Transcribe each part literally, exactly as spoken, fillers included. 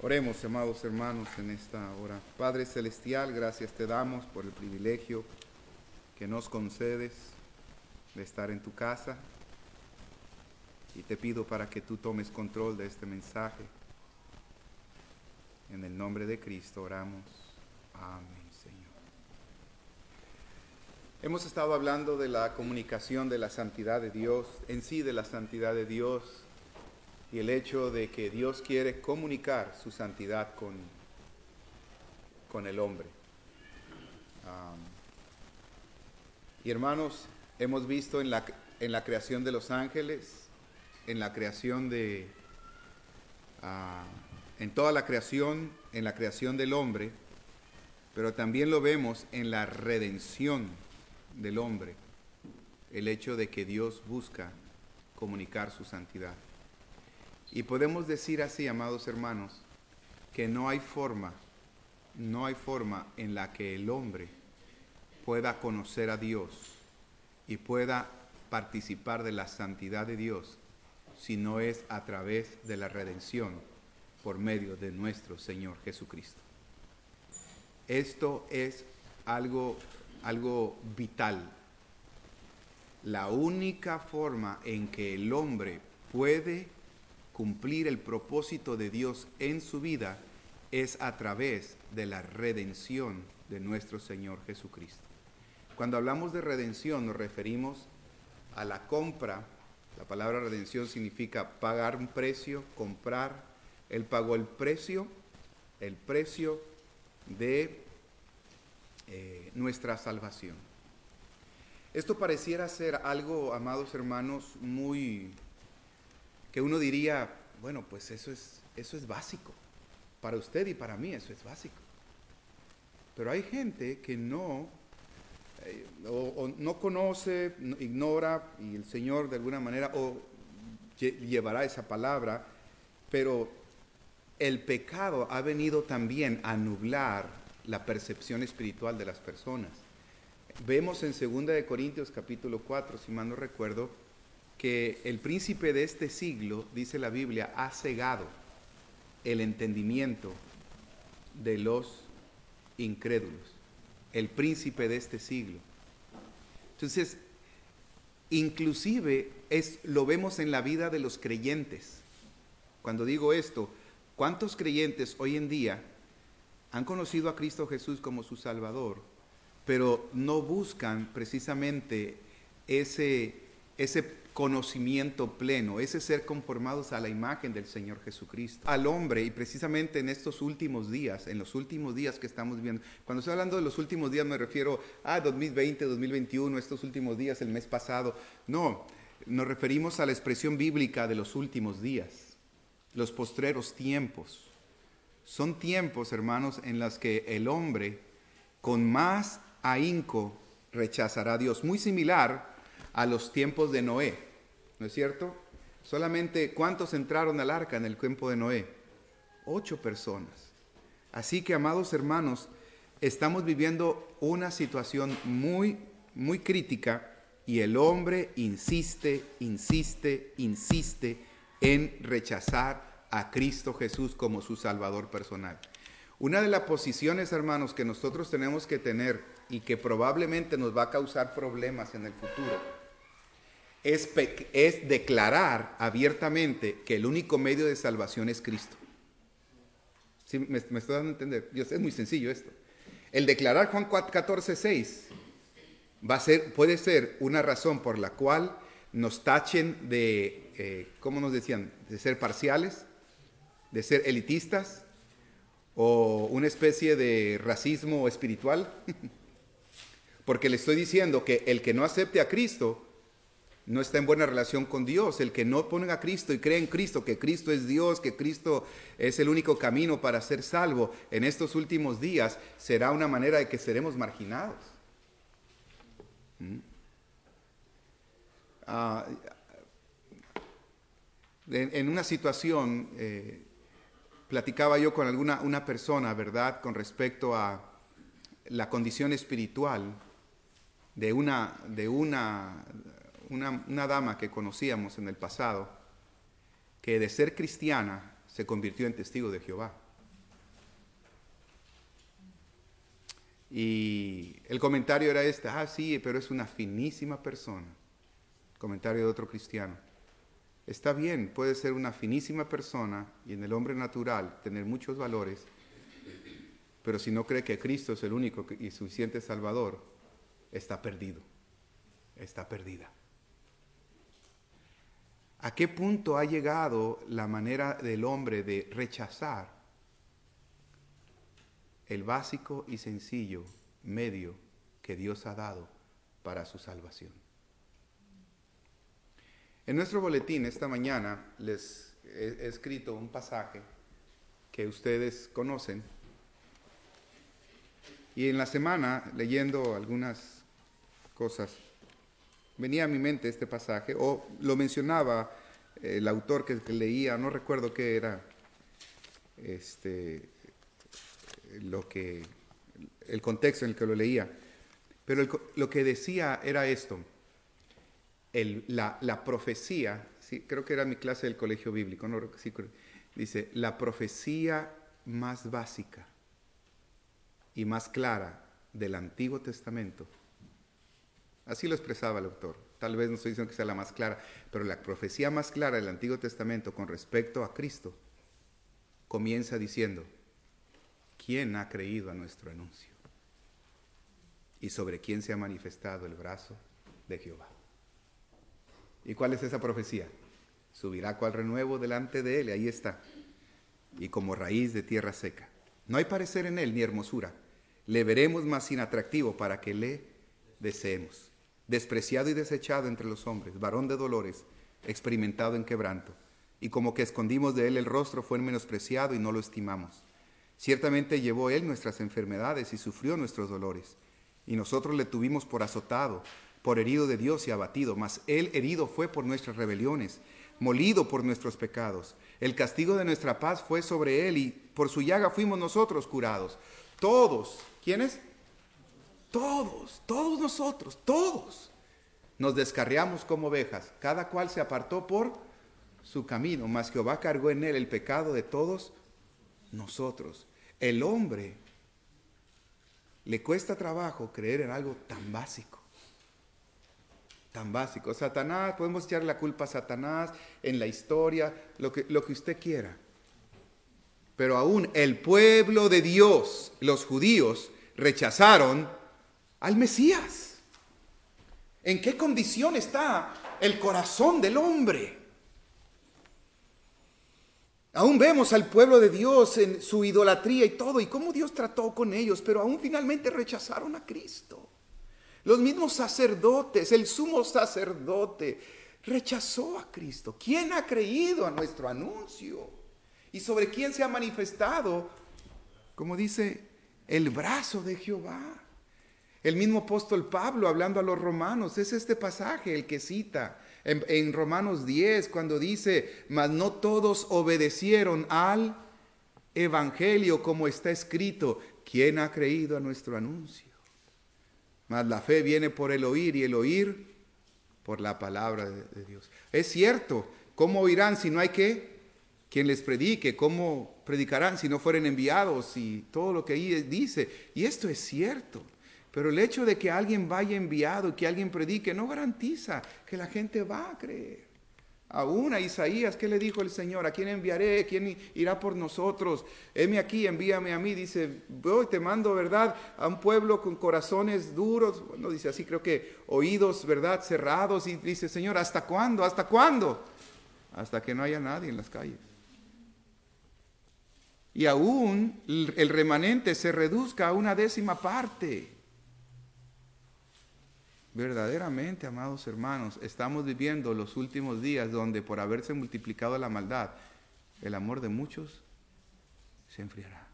Oremos, amados hermanos, en esta hora. Padre Celestial, gracias te damos por el privilegio que nos concedes de estar en tu casa. Y te pido para que tú tomes control de este mensaje. En el nombre de Cristo oramos. Amén, Señor. Hemos estado hablando de la comunicación de la santidad de Dios, en sí de la santidad de Dios, y el hecho de que Dios quiere comunicar su santidad con, con el hombre. Um, y hermanos, hemos visto en la, en la creación de los ángeles, en la creación de, uh, en toda la creación, en la creación del hombre, pero también lo vemos en la redención del hombre, el hecho de que Dios busca comunicar su santidad. Y podemos decir así, amados hermanos, que no hay forma, no hay forma en la que el hombre pueda conocer a Dios y pueda participar de la santidad de Dios si no es a través de la redención por medio de nuestro Señor Jesucristo. Esto es algo, algo vital. La única forma en que el hombre puede cumplir el propósito de Dios en su vida es a través de la redención de nuestro Señor Jesucristo. Cuando hablamos de redención nos referimos a la compra. La palabra redención significa pagar un precio, comprar. Él pagó el precio, el precio de eh, nuestra salvación. Esto pareciera ser algo, amados hermanos, muy... que uno diría, bueno, pues eso es, eso es básico. Para usted y para mí eso es básico. Pero hay gente que no, eh, o, o no conoce, no, ignora, y el Señor de alguna manera o lle, llevará esa palabra, pero el pecado ha venido también a nublar la percepción espiritual de las personas. Vemos en segunda de Corintios capítulo cuatro, si mal no recuerdo, que el príncipe de este siglo, dice la Biblia, ha cegado el entendimiento de los incrédulos. El príncipe de este siglo. Entonces, inclusive es, lo vemos en la vida de los creyentes. Cuando digo esto, ¿cuántos creyentes hoy en día han conocido a Cristo Jesús como su Salvador, pero no buscan precisamente ese, ese conocimiento pleno, ese ser conformados a la imagen del Señor Jesucristo, al hombre? Y precisamente en estos últimos días, en los últimos días que estamos viendo, cuando estoy hablando de los últimos días me refiero a dos mil veinte, dos mil veintiuno, estos últimos días, el mes pasado. No, nos referimos a la expresión bíblica de los últimos días, los postreros tiempos. Son tiempos, hermanos, en los que el hombre con más ahínco rechazará a Dios, muy similar a los tiempos de Noé, ¿no es cierto? Solamente, ¿cuántos entraron al arca en el tiempo de Noé? Ocho personas. Así que, amados hermanos, estamos viviendo una situación muy, muy crítica y el hombre insiste, insiste, insiste en rechazar a Cristo Jesús como su Salvador personal. Una de las posiciones, hermanos, que nosotros tenemos que tener y que probablemente nos va a causar problemas en el futuro, Es, es declarar abiertamente que el único medio de salvación es Cristo. ¿Sí? ¿Me, me estoy dando a entender? Dios, es muy sencillo esto. El declarar Juan catorce seis va a ser, puede ser una razón por la cual nos tachen de, eh, ¿cómo nos decían? De ser parciales, de ser elitistas, o una especie de racismo espiritual. Porque le estoy diciendo que el que no acepte a Cristo no está en buena relación con Dios. El que no pone a Cristo y cree en Cristo, que Cristo es Dios, que Cristo es el único camino para ser salvo, en estos últimos días será una manera de que seremos marginados. ¿Mm? Ah, en, en una situación, eh, platicaba yo con alguna una persona, ¿verdad?, con respecto a la condición espiritual de una... De una Una, una dama que conocíamos en el pasado, que de ser cristiana se convirtió en testigo de Jehová. Y el comentario era este: ah, sí, pero es una finísima persona. Comentario de otro cristiano. Está bien, puede ser una finísima persona y en el hombre natural tener muchos valores, pero si no cree que Cristo es el único y suficiente Salvador, está perdido, está perdida. ¿A qué punto ha llegado la manera del hombre de rechazar el básico y sencillo medio que Dios ha dado para su salvación? En nuestro boletín esta mañana les he escrito un pasaje que ustedes conocen, y en la semana, leyendo algunas cosas, venía a mi mente este pasaje, o lo mencionaba el autor que, que leía, no recuerdo qué era, este, lo que, el contexto en el que lo leía, pero el, lo que decía era esto: el, la, la profecía, sí, creo que era mi clase del colegio bíblico, no, sí, dice, la profecía más básica y más clara del Antiguo Testamento. Así lo expresaba el autor. Tal vez no estoy diciendo que sea la más clara, pero la profecía más clara del Antiguo Testamento con respecto a Cristo comienza diciendo: ¿quién ha creído a nuestro anuncio? ¿Y sobre quién se ha manifestado el brazo de Jehová? ¿Y cuál es esa profecía? Subirá cual renuevo delante de él, y ahí está, y como raíz de tierra seca. No hay parecer en él ni hermosura. Le veremos más inatractivo para que le deseemos. Despreciado y desechado entre los hombres, varón de dolores, experimentado en quebranto. Y como que escondimos de él el rostro, fue menospreciado y no lo estimamos. Ciertamente llevó él nuestras enfermedades y sufrió nuestros dolores. Y nosotros le tuvimos por azotado, por herido de Dios y abatido. Mas él herido fue por nuestras rebeliones, molido por nuestros pecados. El castigo de nuestra paz fue sobre él, y por su llaga fuimos nosotros curados. Todos, ¿quiénes? Todos, todos nosotros, todos nos descarriamos como ovejas, cada cual se apartó por su camino, mas Jehová cargó en él el pecado de todos nosotros. El hombre le cuesta trabajo creer en algo tan básico, tan básico. Satanás, podemos echarle la culpa a Satanás en la historia, lo que, lo que usted quiera. Pero aún el pueblo de Dios, los judíos, rechazaron al Mesías. ¿En qué condición está el corazón del hombre? Aún vemos al pueblo de Dios en su idolatría y todo, y cómo Dios trató con ellos, pero aún finalmente rechazaron a Cristo. Los mismos sacerdotes, el sumo sacerdote, rechazó a Cristo. ¿Quién ha creído a nuestro anuncio? ¿Y sobre quién se ha manifestado, como dice, el brazo de Jehová? El mismo apóstol Pablo, hablando a los romanos, es este pasaje el que cita en, en Romanos diez, cuando dice: mas no todos obedecieron al evangelio, como está escrito, ¿quién ha creído a nuestro anuncio? Mas la fe viene por el oír, y el oír por la palabra de, de Dios. Es cierto, ¿cómo oirán si no hay qué? Quien les predique. ¿Cómo predicarán si no fueren enviados? Y todo lo que ahí dice. Y esto es cierto. Pero el hecho de que alguien vaya enviado y que alguien predique no garantiza que la gente va a creer. Aún a Isaías, ¿qué le dijo el Señor? ¿A quién enviaré? ¿Quién irá por nosotros? Heme aquí, envíame a mí. Dice, voy, te mando, ¿verdad?, a un pueblo con corazones duros. Bueno, dice así, creo que oídos, ¿verdad?, cerrados. Y dice, Señor, ¿hasta cuándo? ¿Hasta cuándo? Hasta que no haya nadie en las calles. Y aún el remanente se reduzca a una décima parte. Verdaderamente, amados hermanos, estamos viviendo los últimos días donde, por haberse multiplicado la maldad, el amor de muchos se enfriará.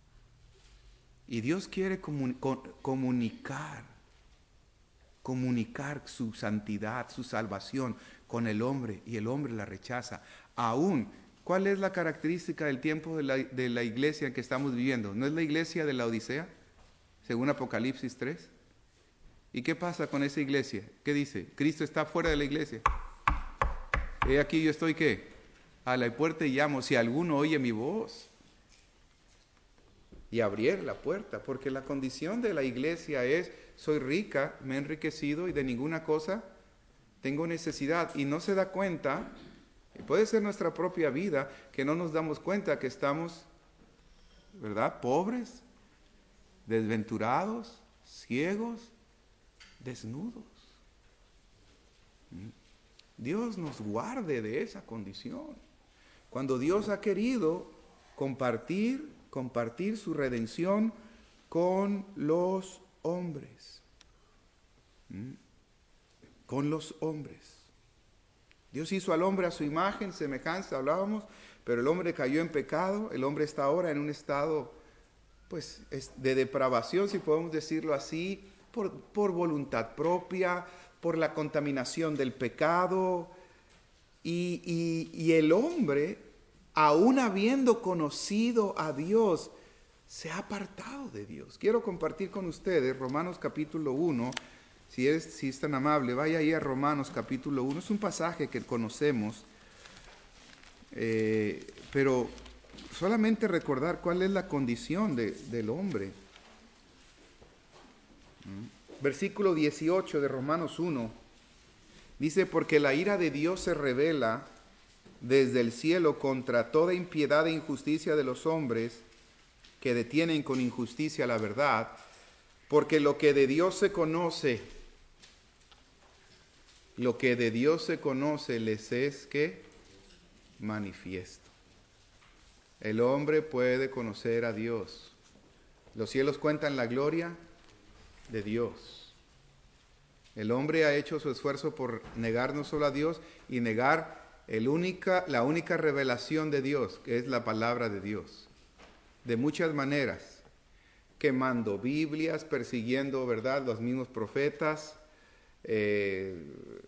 Y Dios quiere comun- comunicar, comunicar su santidad, su salvación con el hombre, y el hombre la rechaza. Aún, ¿cuál es la característica del tiempo de la, de la iglesia en que estamos viviendo? ¿No es la iglesia de la Odisea, según Apocalipsis tres? ¿Y qué pasa con esa iglesia? ¿Qué dice? Cristo está fuera de la iglesia. He aquí yo estoy, ¿qué? A la puerta y llamo, si alguno oye mi voz y abriera la puerta, porque la condición de la iglesia es, soy rica, me he enriquecido y de ninguna cosa tengo necesidad. Y no se da cuenta, y puede ser nuestra propia vida, que no nos damos cuenta que estamos, ¿verdad?, pobres, desventurados, ciegos, desnudos. Dios nos guarde de esa condición. Cuando Dios ha querido compartir, compartir su redención con los hombres. ¿Mm? Con los hombres. Dios hizo al hombre a su imagen, semejanza, hablábamos, pero el hombre cayó en pecado, el hombre está ahora en un estado, pues, de depravación, si podemos decirlo así, por, por voluntad propia, por la contaminación del pecado, y, y, y el hombre, aún habiendo conocido a Dios, se ha apartado de Dios. Quiero compartir con ustedes Romanos capítulo uno, si es, si es tan amable, vaya ahí a Romanos capítulo uno, es un pasaje que conocemos, eh, pero solamente recordar cuál es la condición de, del hombre. Versículo dieciocho de Romanos uno, dice, porque la ira de Dios se revela desde el cielo contra toda impiedad e injusticia de los hombres que detienen con injusticia la verdad, porque lo que de Dios se conoce, lo que de Dios se conoce les es que manifiesto. El hombre puede conocer a Dios. Los cielos cuentan la gloria de Dios. El hombre ha hecho su esfuerzo por negar no solo a Dios y negar el única, la única revelación de Dios, que es la palabra de Dios. De muchas maneras, quemando Biblias, persiguiendo, ¿verdad?, los mismos profetas, eh,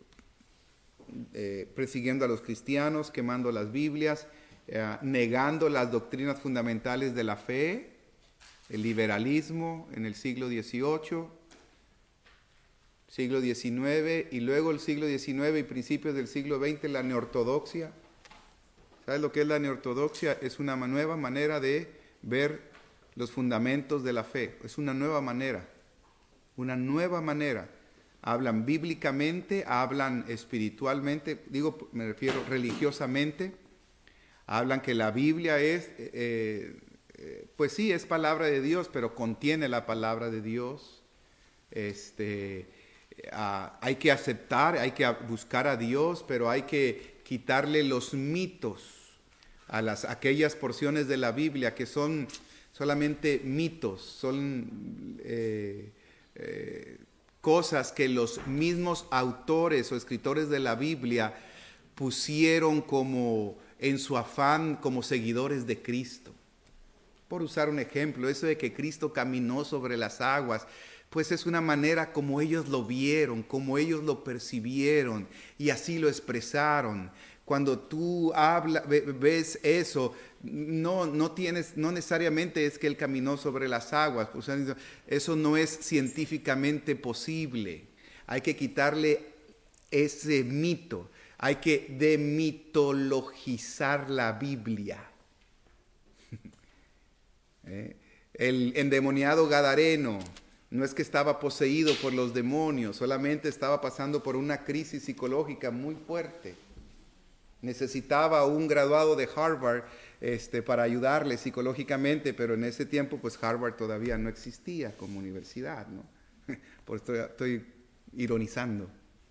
eh, persiguiendo a los cristianos, quemando las Biblias, eh, negando las doctrinas fundamentales de la fe, el liberalismo en el siglo dieciocho, siglo diecinueve, y luego el siglo diecinueve y principios del siglo veinte, la neortodoxia. ¿Sabes lo que es la neortodoxia? Es una nueva manera de ver los fundamentos de la fe. Es una nueva manera, una nueva manera. Hablan bíblicamente, hablan espiritualmente, digo, me refiero religiosamente. Hablan que la Biblia es, eh, eh, pues sí, es palabra de Dios, pero contiene la palabra de Dios. Este, uh, hay que aceptar, hay que buscar a Dios, pero hay que quitarle los mitos a las, aquellas porciones de la Biblia que son solamente mitos, son eh, eh, cosas que los mismos autores o escritores de la Biblia pusieron como en su afán como seguidores de Cristo. Por usar un ejemplo, eso de que Cristo caminó sobre las aguas, pues es una manera como ellos lo vieron, como ellos lo percibieron y así lo expresaron. Cuando tú habla, ves eso, no, no, tienes, no necesariamente es que él caminó sobre las aguas. O sea, eso no es científicamente posible. Hay que quitarle ese mito. Hay que demitologizar la Biblia. ¿Eh? El endemoniado gadareno no es que estaba poseído por los demonios, solamente estaba pasando por una crisis psicológica muy fuerte. Necesitaba un graduado de Harvard este, para ayudarle psicológicamente, pero en ese tiempo pues Harvard todavía no existía como universidad, ¿no? Por esto estoy ironizando.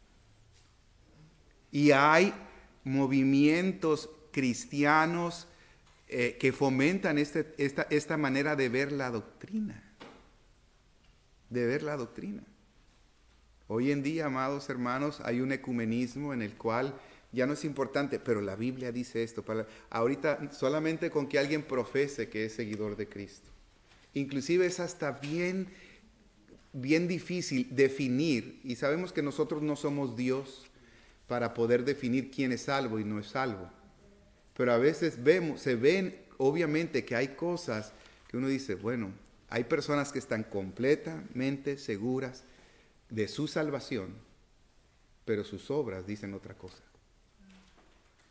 Y hay movimientos cristianos eh, que fomentan este, esta, esta manera de ver la doctrina, de ver la doctrina. Hoy en día, amados hermanos, hay un ecumenismo en el cual ya no es importante, pero la Biblia dice esto. Para, ahorita solamente con que alguien profese que es seguidor de Cristo. Inclusive es hasta bien, bien difícil definir, y sabemos que nosotros no somos Dios para poder definir quién es salvo y no es salvo. Pero a veces vemos, se ven obviamente que hay cosas que uno dice, bueno, hay personas que están completamente seguras de su salvación, pero sus obras dicen otra cosa.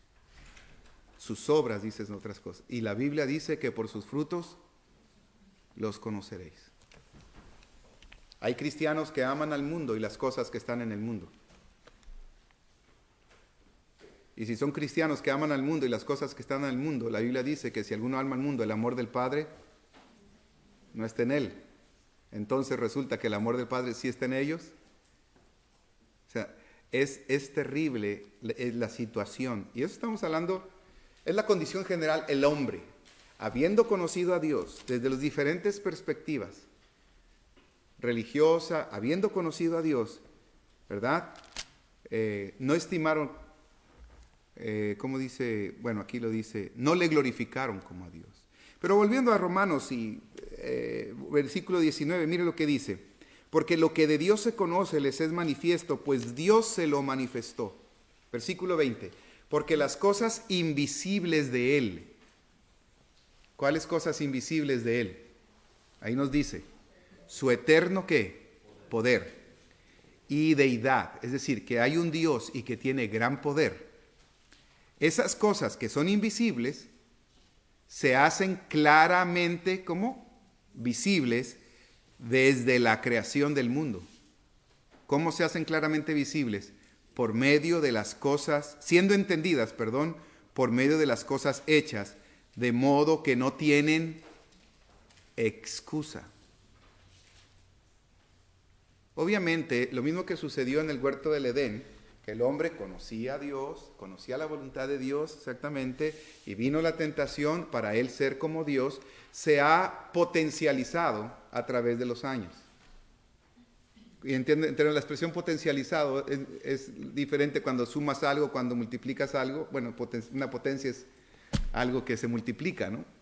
Sus obras dicen otras cosas. Y la Biblia dice que por sus frutos los conoceréis. Hay cristianos que aman al mundo y las cosas que están en el mundo. Y si son cristianos que aman al mundo y las cosas que están en el mundo, la Biblia dice que si alguno ama al mundo, el amor del Padre no está en él. Entonces resulta que el amor del Padre sí está en ellos. O sea, es, es terrible la, la situación. Y eso estamos hablando, es la condición general, el hombre, habiendo conocido a Dios desde las diferentes perspectivas, religiosa, habiendo conocido a Dios, ¿verdad? Eh, no estimaron, eh, ¿cómo dice? Bueno, aquí lo dice, no le glorificaron como a Dios. Pero volviendo a Romanos y eh, versículo diecinueve, mire lo que dice. Porque lo que de Dios se conoce les es manifiesto, pues Dios se lo manifestó. Versículo veinte. Porque las cosas invisibles de Él. ¿Cuáles cosas invisibles de Él? Ahí nos dice. Su eterno ¿qué? Poder. Y deidad. Es decir, que hay un Dios y que tiene gran poder. Esas cosas que son invisibles se hacen claramente como visibles desde la creación del mundo. ¿Cómo se hacen claramente visibles? Por medio de las cosas, siendo entendidas, perdón, por medio de las cosas hechas, de modo que no tienen excusa. Obviamente, lo mismo que sucedió en el huerto del Edén, que el hombre conocía a Dios, conocía la voluntad de Dios exactamente, y vino la tentación para él ser como Dios, se ha potencializado a través de los años. Y entienden, la expresión potencializado es, es diferente cuando sumas algo, cuando multiplicas algo. Bueno, poten, una potencia es algo que se multiplica, ¿no?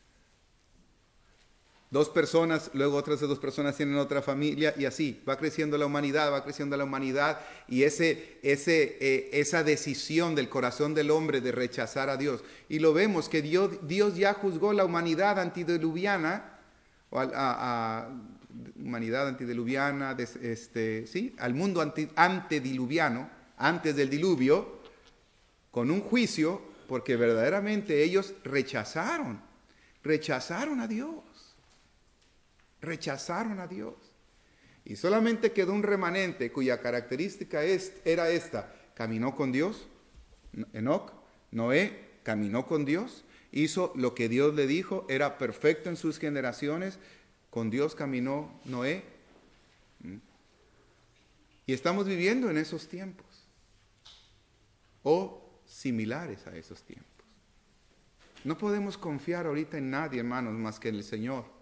Dos personas, luego otras dos personas tienen otra familia y así va creciendo la humanidad, va creciendo la humanidad y ese, ese, eh, esa decisión del corazón del hombre de rechazar a Dios. Y lo vemos que Dios, Dios ya juzgó la humanidad antediluviana, o a, a, a humanidad antediluviana, de, este, ¿sí? al mundo ante, antediluviano, antes del diluvio, con un juicio, porque verdaderamente ellos rechazaron, rechazaron a Dios. Rechazaron a Dios. Y solamente quedó un remanente cuya característica es, era esta. Caminó con Dios. Enoc, Noé, caminó con Dios. Hizo lo que Dios le dijo. Era perfecto en sus generaciones. Con Dios caminó Noé. Y estamos viviendo en esos tiempos. O similares a esos tiempos. No podemos confiar ahorita en nadie, hermanos, más que en el Señor.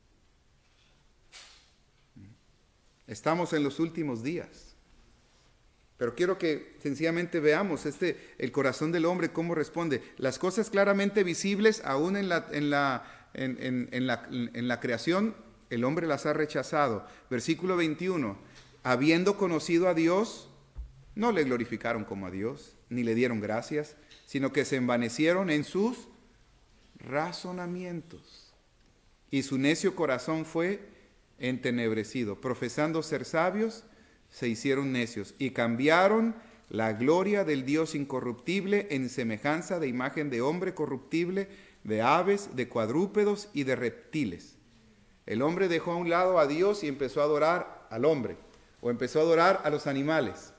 Estamos en los últimos días. Pero quiero que sencillamente veamos este, el corazón del hombre, cómo responde. Las cosas claramente visibles, aún en la, en la, en, en, en la, en la creación, el hombre las ha rechazado. Versículo veintiuno. Habiendo conocido a Dios, no le glorificaron como a Dios, ni le dieron gracias, sino que se envanecieron en sus razonamientos. Y su necio corazón fue entenebrecido. Profesando ser sabios, se hicieron necios y cambiaron la gloria del Dios incorruptible en semejanza de imagen de hombre corruptible, de aves, de cuadrúpedos y de reptiles. El hombre dejó a un lado a Dios y empezó a adorar al hombre, o empezó a adorar a los animales.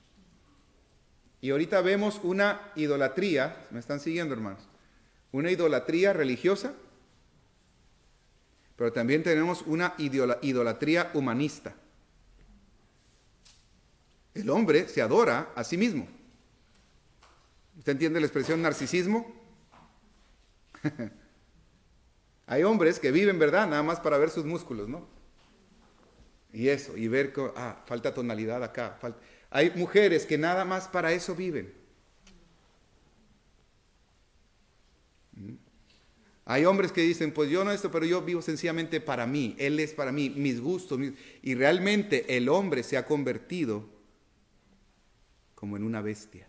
Y ahorita vemos una idolatría, ¿me están siguiendo, hermanos? Una idolatría religiosa. Pero también tenemos una idolatría humanista. El hombre se adora a sí mismo. ¿Usted entiende la expresión narcisismo? Hay hombres que viven, ¿verdad? Nada más para ver sus músculos, ¿no? Y eso, y ver que, ah, falta tonalidad acá. Falta. Hay mujeres que nada más para eso viven. Hay hombres que dicen, pues yo no esto, pero yo vivo sencillamente para mí. Él es para mí, mis gustos. Mis... Y realmente el hombre se ha convertido como en una bestia.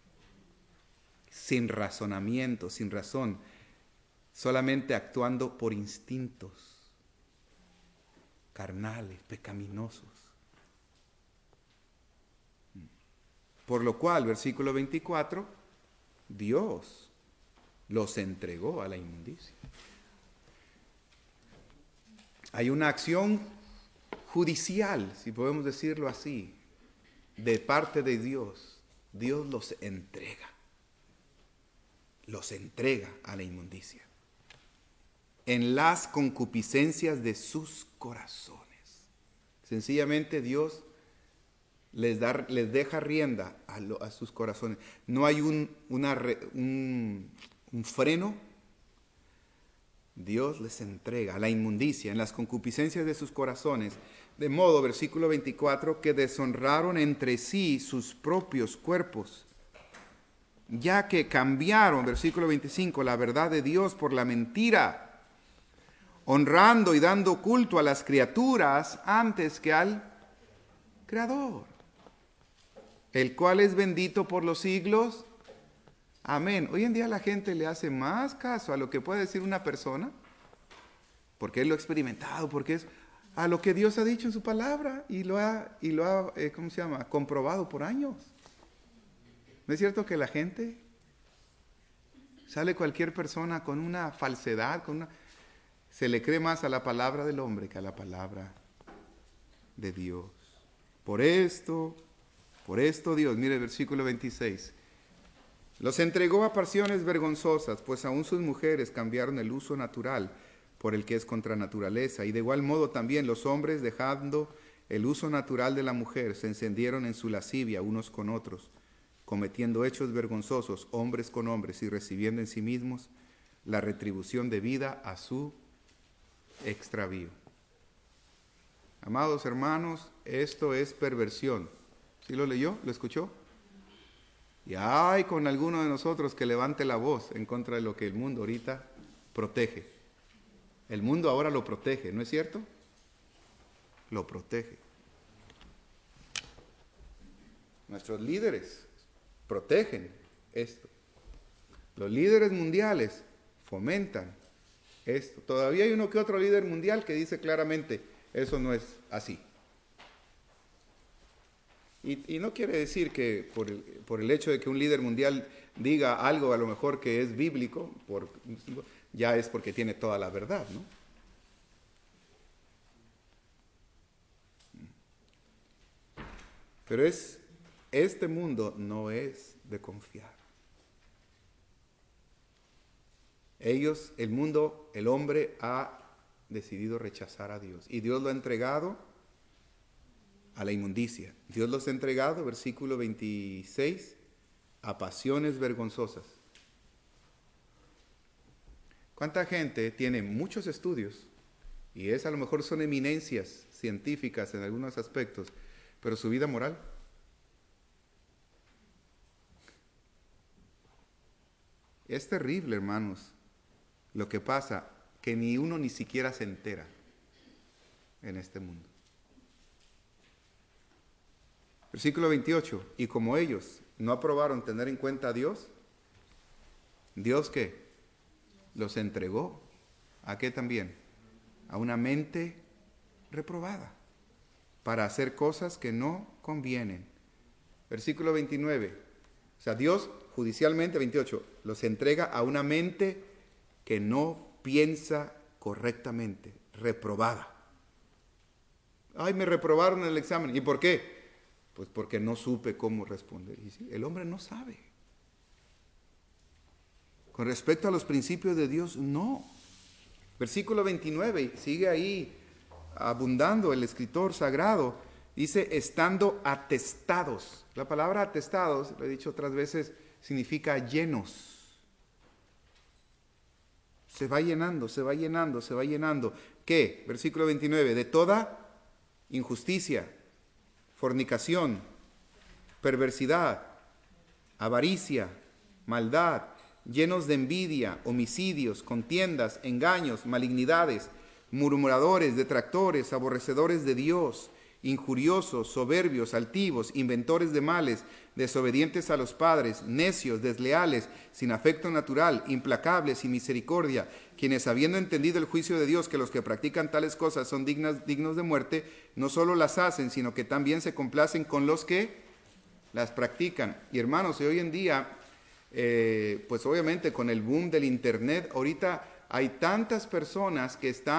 Sin razonamiento, sin razón. Solamente actuando por instintos carnales, pecaminosos. Por lo cual, versículo veinticuatro, Dios los entregó a la inmundicia. hay una acción judicial, si podemos decirlo así, de parte de Dios. Dios los entrega, los entrega a la inmundicia, en las concupiscencias de sus corazones. Sencillamente Dios les, da, les deja rienda a, lo, a sus corazones. No hay un, una, un, un freno. Dios les entrega a la inmundicia en las concupiscencias de sus corazones, de modo, versículo veinticuatro, que deshonraron entre sí sus propios cuerpos, ya que cambiaron, versículo veinticinco, la verdad de Dios por la mentira, honrando y dando culto a las criaturas antes que al Creador, el cual es bendito por los siglos. Amén. Hoy en día la gente le hace más caso a lo que puede decir una persona, porque él lo ha experimentado, porque es a lo que Dios ha dicho en su palabra y lo ha, y lo ha eh, ¿cómo se llama?, comprobado por años. ¿No es cierto que la gente sale cualquier persona con una falsedad, con una, se le cree más a la palabra del hombre que a la palabra de Dios? Por esto, por esto Dios, mire el versículo veintiséis, los entregó a pasiones vergonzosas, pues aún sus mujeres cambiaron el uso natural por el que es contra naturaleza, y de igual modo también los hombres, dejando el uso natural de la mujer, se encendieron en su lascivia unos con otros, cometiendo hechos vergonzosos hombres con hombres y recibiendo en sí mismos la retribución debida a su extravío. Amados hermanos, esto es perversión. ¿Sí lo leyó? ¿Lo escuchó? Y hay con alguno de nosotros que levante la voz en contra de lo que el mundo ahorita protege. El mundo ahora lo protege, ¿no es cierto? Lo protege. Nuestros líderes protegen esto. Los líderes mundiales fomentan esto. Todavía hay uno que otro líder mundial que dice claramente, eso no es así. Y, y no quiere decir que por el, por el hecho de que un líder mundial diga algo a lo mejor que es bíblico, por, ya es porque tiene toda la verdad, ¿no? Pero es, este mundo no es de confiar. Ellos, el mundo, el hombre ha decidido rechazar a Dios. Y Dios lo ha entregado a la inmundicia. Dios los ha entregado, versículo veintiséis, a pasiones vergonzosas. ¿Cuánta gente tiene muchos estudios? Y es a lo mejor son eminencias científicas en algunos aspectos, pero su vida moral. Es terrible, hermanos, lo que pasa, que ni uno ni siquiera se entera en este mundo. Versículo veintiocho, y como ellos no aprobaron tener en cuenta a Dios, ¿Dios qué? Los entregó. ¿A qué también? A una mente reprobada, para hacer cosas que no convienen. Versículo veintinueve, o sea, Dios judicialmente, veintiocho, los entrega a una mente que no piensa correctamente, reprobada. Ay, me reprobaron en el examen. ¿Y por qué? Pues porque no supe cómo responder. Y sí, el hombre no sabe. Con respecto a los principios de Dios, no. Versículo veintinueve, sigue ahí abundando el escritor sagrado. Dice, estando atestados. La palabra atestados, lo he dicho otras veces, significa llenos. Se va llenando, se va llenando, se va llenando. ¿Qué? Versículo veintinueve, de toda injusticia, fornicación, perversidad, avaricia, maldad, llenos de envidia, homicidios, contiendas, engaños, malignidades, murmuradores, detractores, aborrecedores de Dios, injuriosos, soberbios, altivos, inventores de males, desobedientes a los padres, necios, desleales, sin afecto natural, implacables, sin misericordia, quienes habiendo entendido el juicio de Dios, que los que practican tales cosas son dignas, dignos de muerte, no solo las hacen, sino que también se complacen con los que las practican. Y hermanos, hoy en día, eh, pues obviamente con el boom del internet, ahorita hay tantas personas que están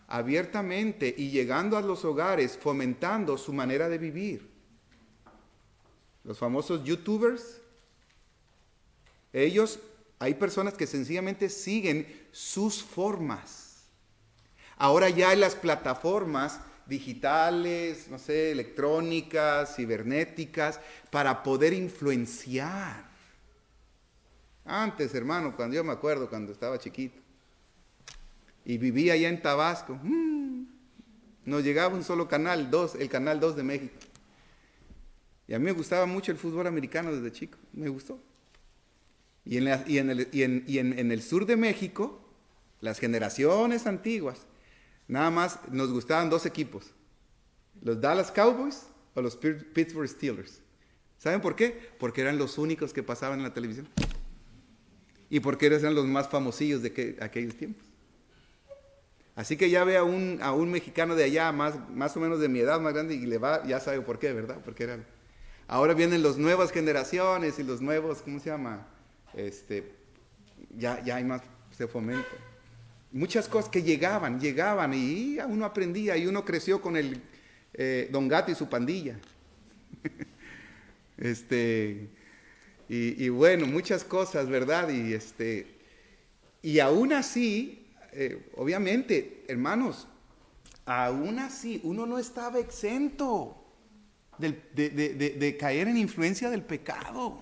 abiertamente y llegando a los hogares, fomentando su manera de vivir. Los famosos YouTubers, ellos, hay personas que sencillamente siguen sus formas. Ahora ya hay las plataformas digitales, no sé, electrónicas, cibernéticas, para poder influenciar. Antes, hermano, cuando yo me acuerdo, cuando estaba chiquito, y vivía allá en Tabasco, mmm, nos llegaba un solo canal, dos, el canal dos de México. Y a mí me gustaba mucho el fútbol americano desde chico, me gustó. Y, en, la, y, en, el, y, en, y en, en el sur de México, las generaciones antiguas, nada más nos gustaban dos equipos, los Dallas Cowboys o los Pittsburgh Steelers. ¿Saben por qué? Porque eran los únicos que pasaban en la televisión. Y porque eran los más famosillos de que, aquellos tiempos. Así que ya ve a un, a un mexicano de allá, más, más o menos de mi edad, más grande, y le va, ya sabe por qué, ¿verdad? Porque eran... Ahora vienen las nuevas generaciones y los nuevos, ¿cómo se llama? Este, ya, ya hay más, se fomenta. Muchas cosas que llegaban, llegaban y uno aprendía y uno creció con el eh, Don Gato y su pandilla. este, y, y bueno, muchas cosas, ¿verdad? Y, este, y aún así, eh, obviamente, hermanos, aún así uno no estaba exento de, de, de, de, de caer en influencia del pecado.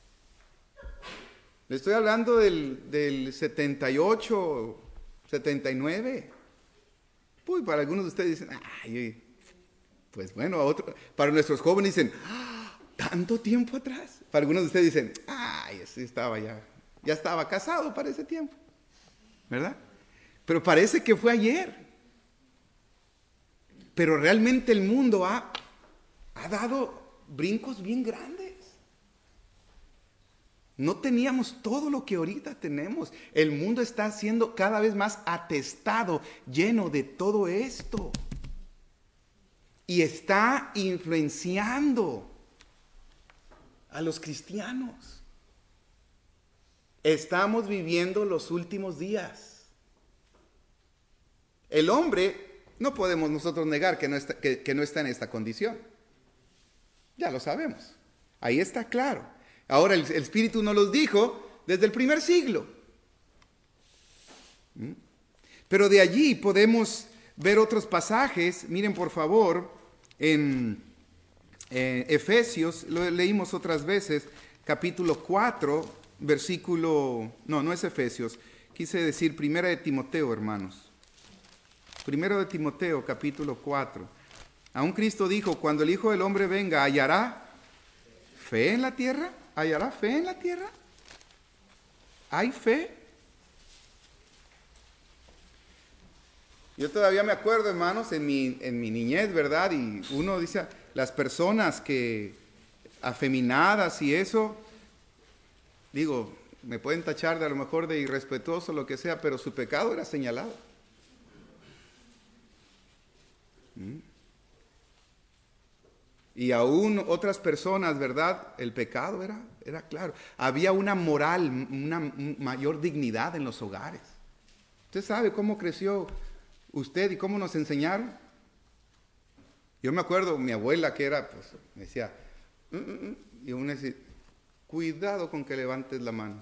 Le estoy hablando del, del setenta y ocho, setenta y nueve. Pues para algunos de ustedes dicen, ay, pues bueno, a otro, para nuestros jóvenes dicen, ¡ah! ¿Tanto tiempo atrás? Para algunos de ustedes dicen, ay, sí estaba ya, ya estaba casado para ese tiempo, ¿verdad? Pero parece que fue ayer. Pero realmente el mundo ha, ha dado brincos bien grandes. No teníamos todo lo que ahorita tenemos. El mundo está siendo cada vez más atestado, lleno de todo esto. Y está influenciando a los cristianos. Estamos viviendo los últimos días. El hombre, no podemos nosotros negar que no está, que, que no está en esta condición. Ya lo sabemos. Ahí está claro. Ahora el, el Espíritu nos los dijo desde el primer siglo. ¿Mm? Pero de allí podemos ver otros pasajes. Miren por favor, en eh, Efesios, lo leímos otras veces, capítulo cuatro, versículo, no, no es Efesios, quise decir Primera de Timoteo, hermanos. Primero de Timoteo, capítulo cuatro. Aún Cristo dijo, cuando el Hijo del Hombre venga, ¿hallará fe en la tierra? ¿Hallará fe en la tierra? ¿Hay fe? Yo todavía me acuerdo, hermanos, en mi, en mi niñez, ¿verdad? Y uno dice, las personas que afeminadas y eso, digo, me pueden tachar de a lo mejor de irrespetuoso, lo que sea, pero su pecado era señalado. ¿Mm? Y aún otras personas, ¿verdad? El pecado era, era claro. Había una moral, una mayor dignidad en los hogares. ¿Usted sabe cómo creció usted y cómo nos enseñaron? Yo me acuerdo, mi abuela que era, pues, me decía, mm, mm, mm", y uno decía, cuidado con que levantes la mano.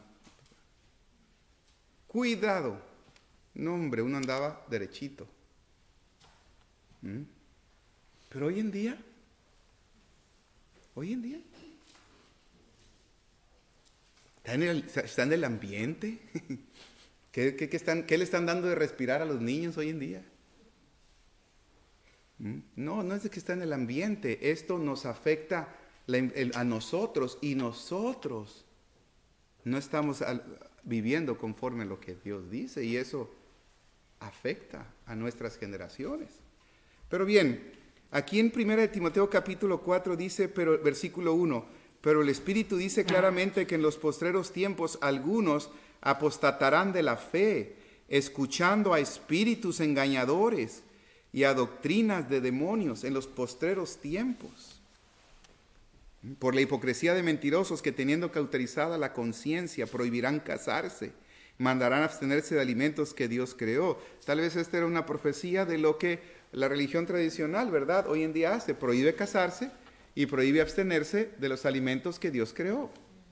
Cuidado. No, hombre, uno andaba derechito. ¿Mm? Pero hoy en día, hoy en día, ¿está en el, está en el ambiente? ¿Qué, qué, qué, están, ¿Qué le están dando de respirar a los niños hoy en día? ¿Mm? No, no es de que está en el ambiente. Esto nos afecta la, el, a nosotros y nosotros no estamos al, viviendo conforme a lo que Dios dice y eso afecta a nuestras generaciones. Pero bien, aquí en Primera de Timoteo capítulo cuatro dice, pero versículo uno, pero el Espíritu dice claramente que en los postreros tiempos algunos apostatarán de la fe, escuchando a espíritus engañadores y a doctrinas de demonios en los postreros tiempos. Por la hipocresía de mentirosos que teniendo cauterizada la conciencia prohibirán casarse, mandarán abstenerse de alimentos que Dios creó. Tal vez esta era una profecía de lo que la religión tradicional, ¿verdad?, hoy en día hace. Prohíbe casarse y prohíbe abstenerse de los alimentos que Dios creó.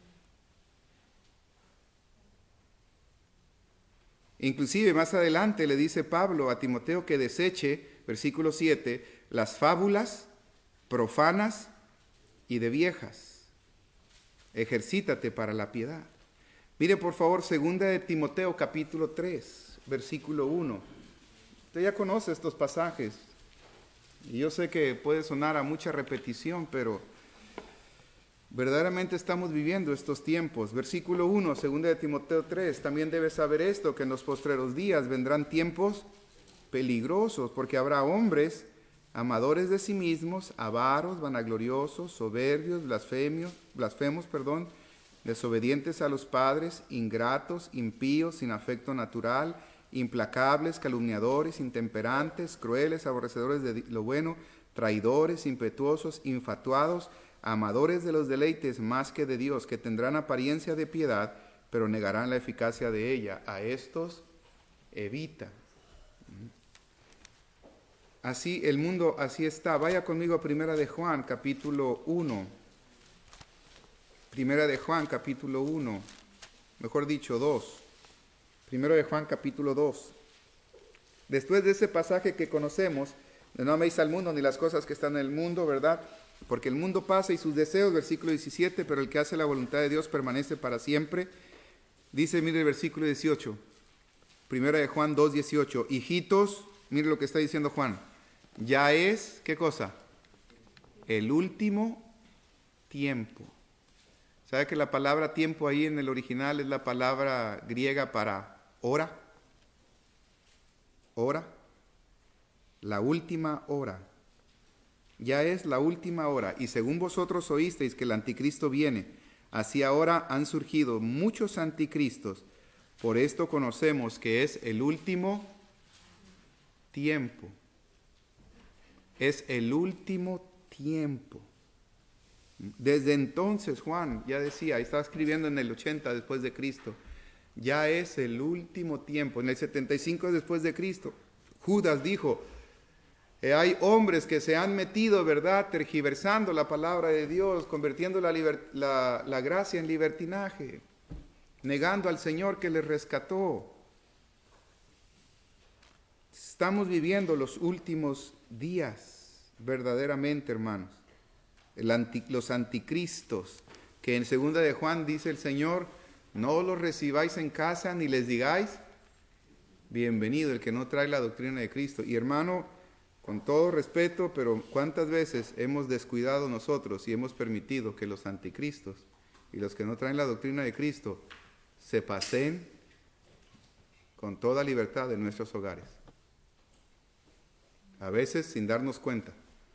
Inclusive más adelante le dice Pablo a Timoteo que deseche, versículo siete, las fábulas profanas y de viejas. Ejercítate para la piedad. Mire por favor, segunda de Timoteo capítulo tres, versículo uno. Usted ya conoce estos pasajes. Y yo sé que puede sonar a mucha repetición, pero verdaderamente estamos viviendo estos tiempos. Versículo uno, segunda de Timoteo tres. También debes saber esto, que en los postreros días vendrán tiempos peligrosos, porque habrá hombres amadores de sí mismos, avaros, vanagloriosos, soberbios, blasfemios, blasfemos, perdón, desobedientes a los padres, ingratos, impíos, sin afecto natural, implacables, calumniadores, intemperantes, crueles, aborrecedores de lo bueno, traidores, impetuosos, infatuados, amadores de los deleites más que de Dios, que tendrán apariencia de piedad, pero negarán la eficacia de ella. A estos evita. Así el mundo, así está. Vaya conmigo a Primera de Juan, capítulo uno. Primera de Juan, capítulo uno. Mejor dicho, dos. Primero de Juan, capítulo dos. Después de ese pasaje que conocemos, de no améis al mundo ni las cosas que están en el mundo, ¿verdad? Porque el mundo pasa y sus deseos, versículo diecisiete, pero el que hace la voluntad de Dios permanece para siempre. Dice, mire el versículo dieciocho. Primera de Juan dos, dieciocho. Hijitos, mire lo que está diciendo Juan. Ya es, ¿qué cosa? El último tiempo. ¿Sabe que la palabra tiempo ahí en el original es la palabra griega para hora? Hora. La última hora. Ya es la última hora. Y según vosotros oísteis que el anticristo viene, así ahora han surgido muchos anticristos. Por esto conocemos que es el último tiempo. Es el último tiempo. Desde entonces, Juan ya decía, estaba escribiendo en el ochenta después de Cristo, ya es el último tiempo. En el setenta y cinco después de Cristo, Judas dijo, eh, hay hombres que se han metido, ¿verdad?, tergiversando la palabra de Dios, convirtiendo la, liber- la, la gracia en libertinaje, negando al Señor que les rescató. Estamos viviendo los últimos días, verdaderamente, hermanos. El anti, los anticristos, que en segunda de Juan dice el Señor, no los recibáis en casa ni les digáis, bienvenido el que no trae la doctrina de Cristo. Y hermano, con todo respeto, pero ¿cuántas veces hemos descuidado nosotros y hemos permitido que los anticristos y los que no traen la doctrina de Cristo se paseen con toda libertad en nuestros hogares? A veces sin darnos cuenta.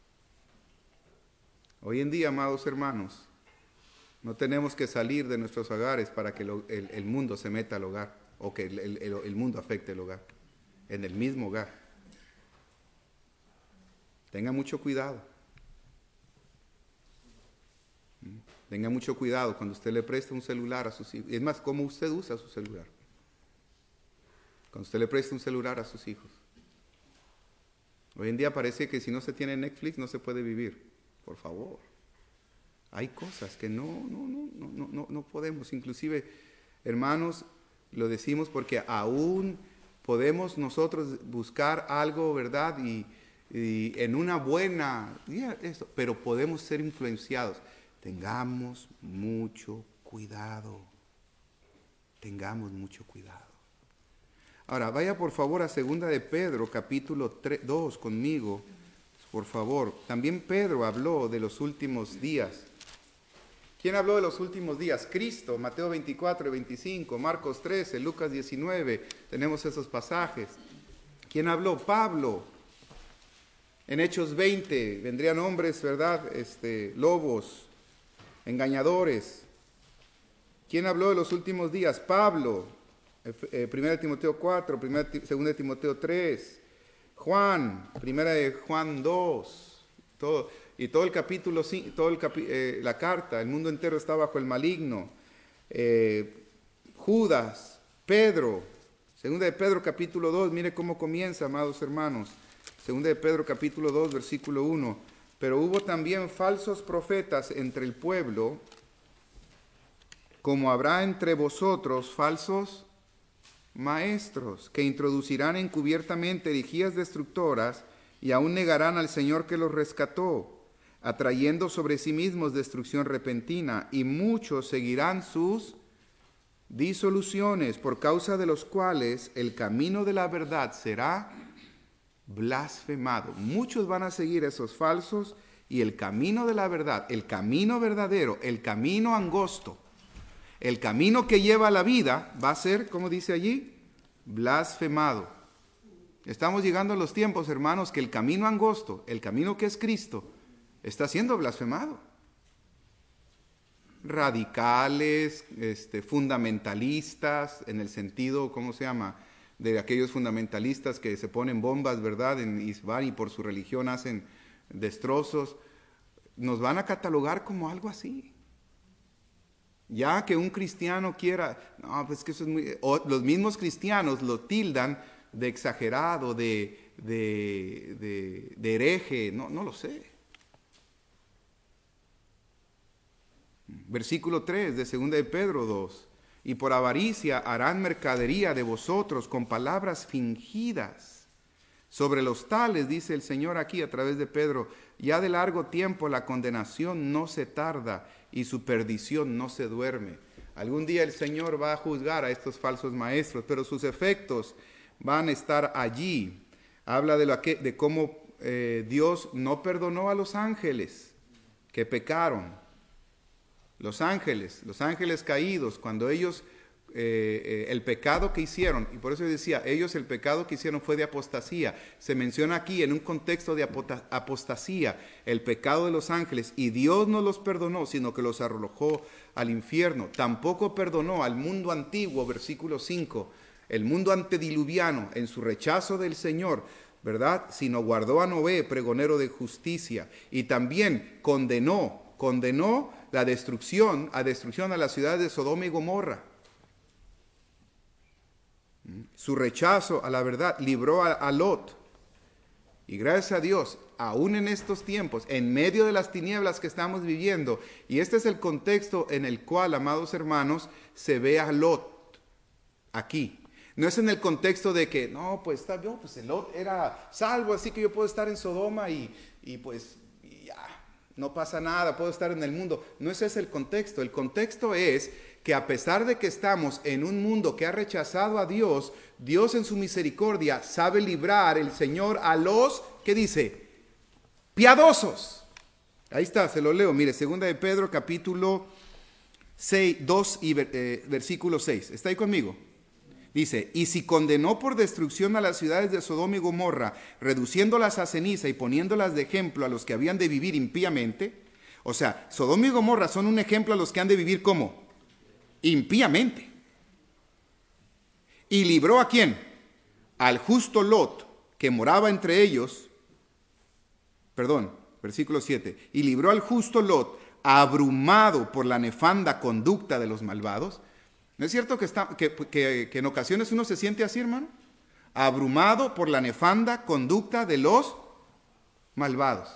Hoy en día, amados hermanos, no tenemos que salir de nuestros hogares para que lo, el, el mundo se meta al hogar o que el, el, el mundo afecte el hogar, en el mismo hogar. Tenga mucho cuidado. Tenga mucho cuidado cuando usted le presta un celular a sus hijos. Es más, cómo usted usa su celular. Cuando usted le presta un celular a sus hijos. Hoy en día parece que si no se tiene Netflix no se puede vivir. Por favor. Hay cosas que no, no, no, no, no, no podemos. Inclusive, hermanos, lo decimos porque aún podemos nosotros buscar algo, ¿verdad? Y, y en una buena, yeah, esto, pero podemos ser influenciados. Tengamos mucho cuidado. Tengamos mucho cuidado. Ahora, vaya por favor a segunda de Pedro, capítulo dos conmigo. Por favor, también Pedro habló de los últimos días. ¿Quién habló de los últimos días? Cristo, Mateo veinticuatro y veinticinco, Marcos trece, Lucas diecinueve, tenemos esos pasajes. ¿Quién habló? Pablo. En Hechos veinte vendrían hombres, ¿verdad? Este, lobos, engañadores. ¿Quién habló de los últimos días? Pablo. Eh, primera de Timoteo cuatro, primera, segunda de Timoteo tres. Juan, primera de Juan dos, todo, y todo el capítulo, todo el capi, eh, la carta, el mundo entero está bajo el maligno. Eh, Judas, Pedro, segunda de Pedro capítulo dos, mire cómo comienza, amados hermanos. Segunda de Pedro capítulo dos, versículo uno. Pero hubo también falsos profetas entre el pueblo, como habrá entre vosotros falsos maestros, que introducirán encubiertamente herejías destructoras y aún negarán al Señor que los rescató, atrayendo sobre sí mismos destrucción repentina, y muchos seguirán sus disoluciones, por causa de los cuales el camino de la verdad será blasfemado. Muchos van a seguir esos falsos y el camino de la verdad, el camino verdadero, el camino angosto, el camino que lleva a la vida va a ser, como dice allí, blasfemado. Estamos llegando a los tiempos, hermanos, que el camino angosto, el camino que es Cristo, está siendo blasfemado. Radicales, este, fundamentalistas, en el sentido, ¿cómo se llama?, de aquellos fundamentalistas que se ponen bombas, ¿verdad?, en, y van y por su religión hacen destrozos, nos van a catalogar como algo así. Ya que un cristiano quiera, no, pues que eso es muy, o los mismos cristianos lo tildan de exagerado, de, de, de, de hereje, no, no lo sé. Versículo tres de segunda de Pedro dos. Y por avaricia harán mercadería de vosotros con palabras fingidas. Sobre los tales, dice el Señor aquí a través de Pedro, ya de largo tiempo la condenación no se tarda y su perdición no se duerme. Algún día el Señor va a juzgar a estos falsos maestros, pero sus efectos van a estar allí. Habla de, lo que, de cómo eh, Dios no perdonó a los ángeles que pecaron. Los ángeles, los ángeles caídos, cuando ellos, eh, eh, el pecado que hicieron, y por eso decía, ellos el pecado que hicieron fue de apostasía. Se menciona aquí en un contexto de apostasía, el pecado de los ángeles, y Dios no los perdonó, sino que los arrojó al infierno. Tampoco perdonó al mundo antiguo, versículo cinco, el mundo antediluviano, en su rechazo del Señor, ¿verdad? Sino guardó a Noé, pregonero de justicia, y también condenó, condenó la destrucción, a destrucción a las ciudades de Sodoma y Gomorra. Su rechazo a la verdad libró a, a Lot. Y gracias a Dios, aún en estos tiempos, en medio de las tinieblas que estamos viviendo, y este es el contexto en el cual, amados hermanos, se ve a Lot aquí. No es en el contexto de que, no, pues está bien, pues el Lot era salvo, así que yo puedo estar en Sodoma y, y pues y ya, no pasa nada, puedo estar en el mundo. No ese es el contexto. El contexto es que a pesar de que estamos en un mundo que ha rechazado a Dios, Dios en su misericordia sabe librar el Señor a los, ¿qué dice? Piadosos. Ahí está, se lo leo. Mire, segunda de Pedro, capítulo seis, dos y eh, versículo seis. ¿Está ahí conmigo? Dice, y si condenó por destrucción a las ciudades de Sodoma y Gomorra, reduciéndolas a ceniza y poniéndolas de ejemplo a los que habían de vivir impíamente, o sea, Sodoma y Gomorra son un ejemplo a los que han de vivir ¿cómo? Impíamente. Y libró ¿a quién? Al justo Lot, que moraba entre ellos, perdón, versículo siete, y libró al justo Lot, abrumado por la nefanda conducta de los malvados. ¿No es cierto que, está, que, que, que en ocasiones uno se siente así, hermano? Abrumado por la nefanda conducta de los malvados.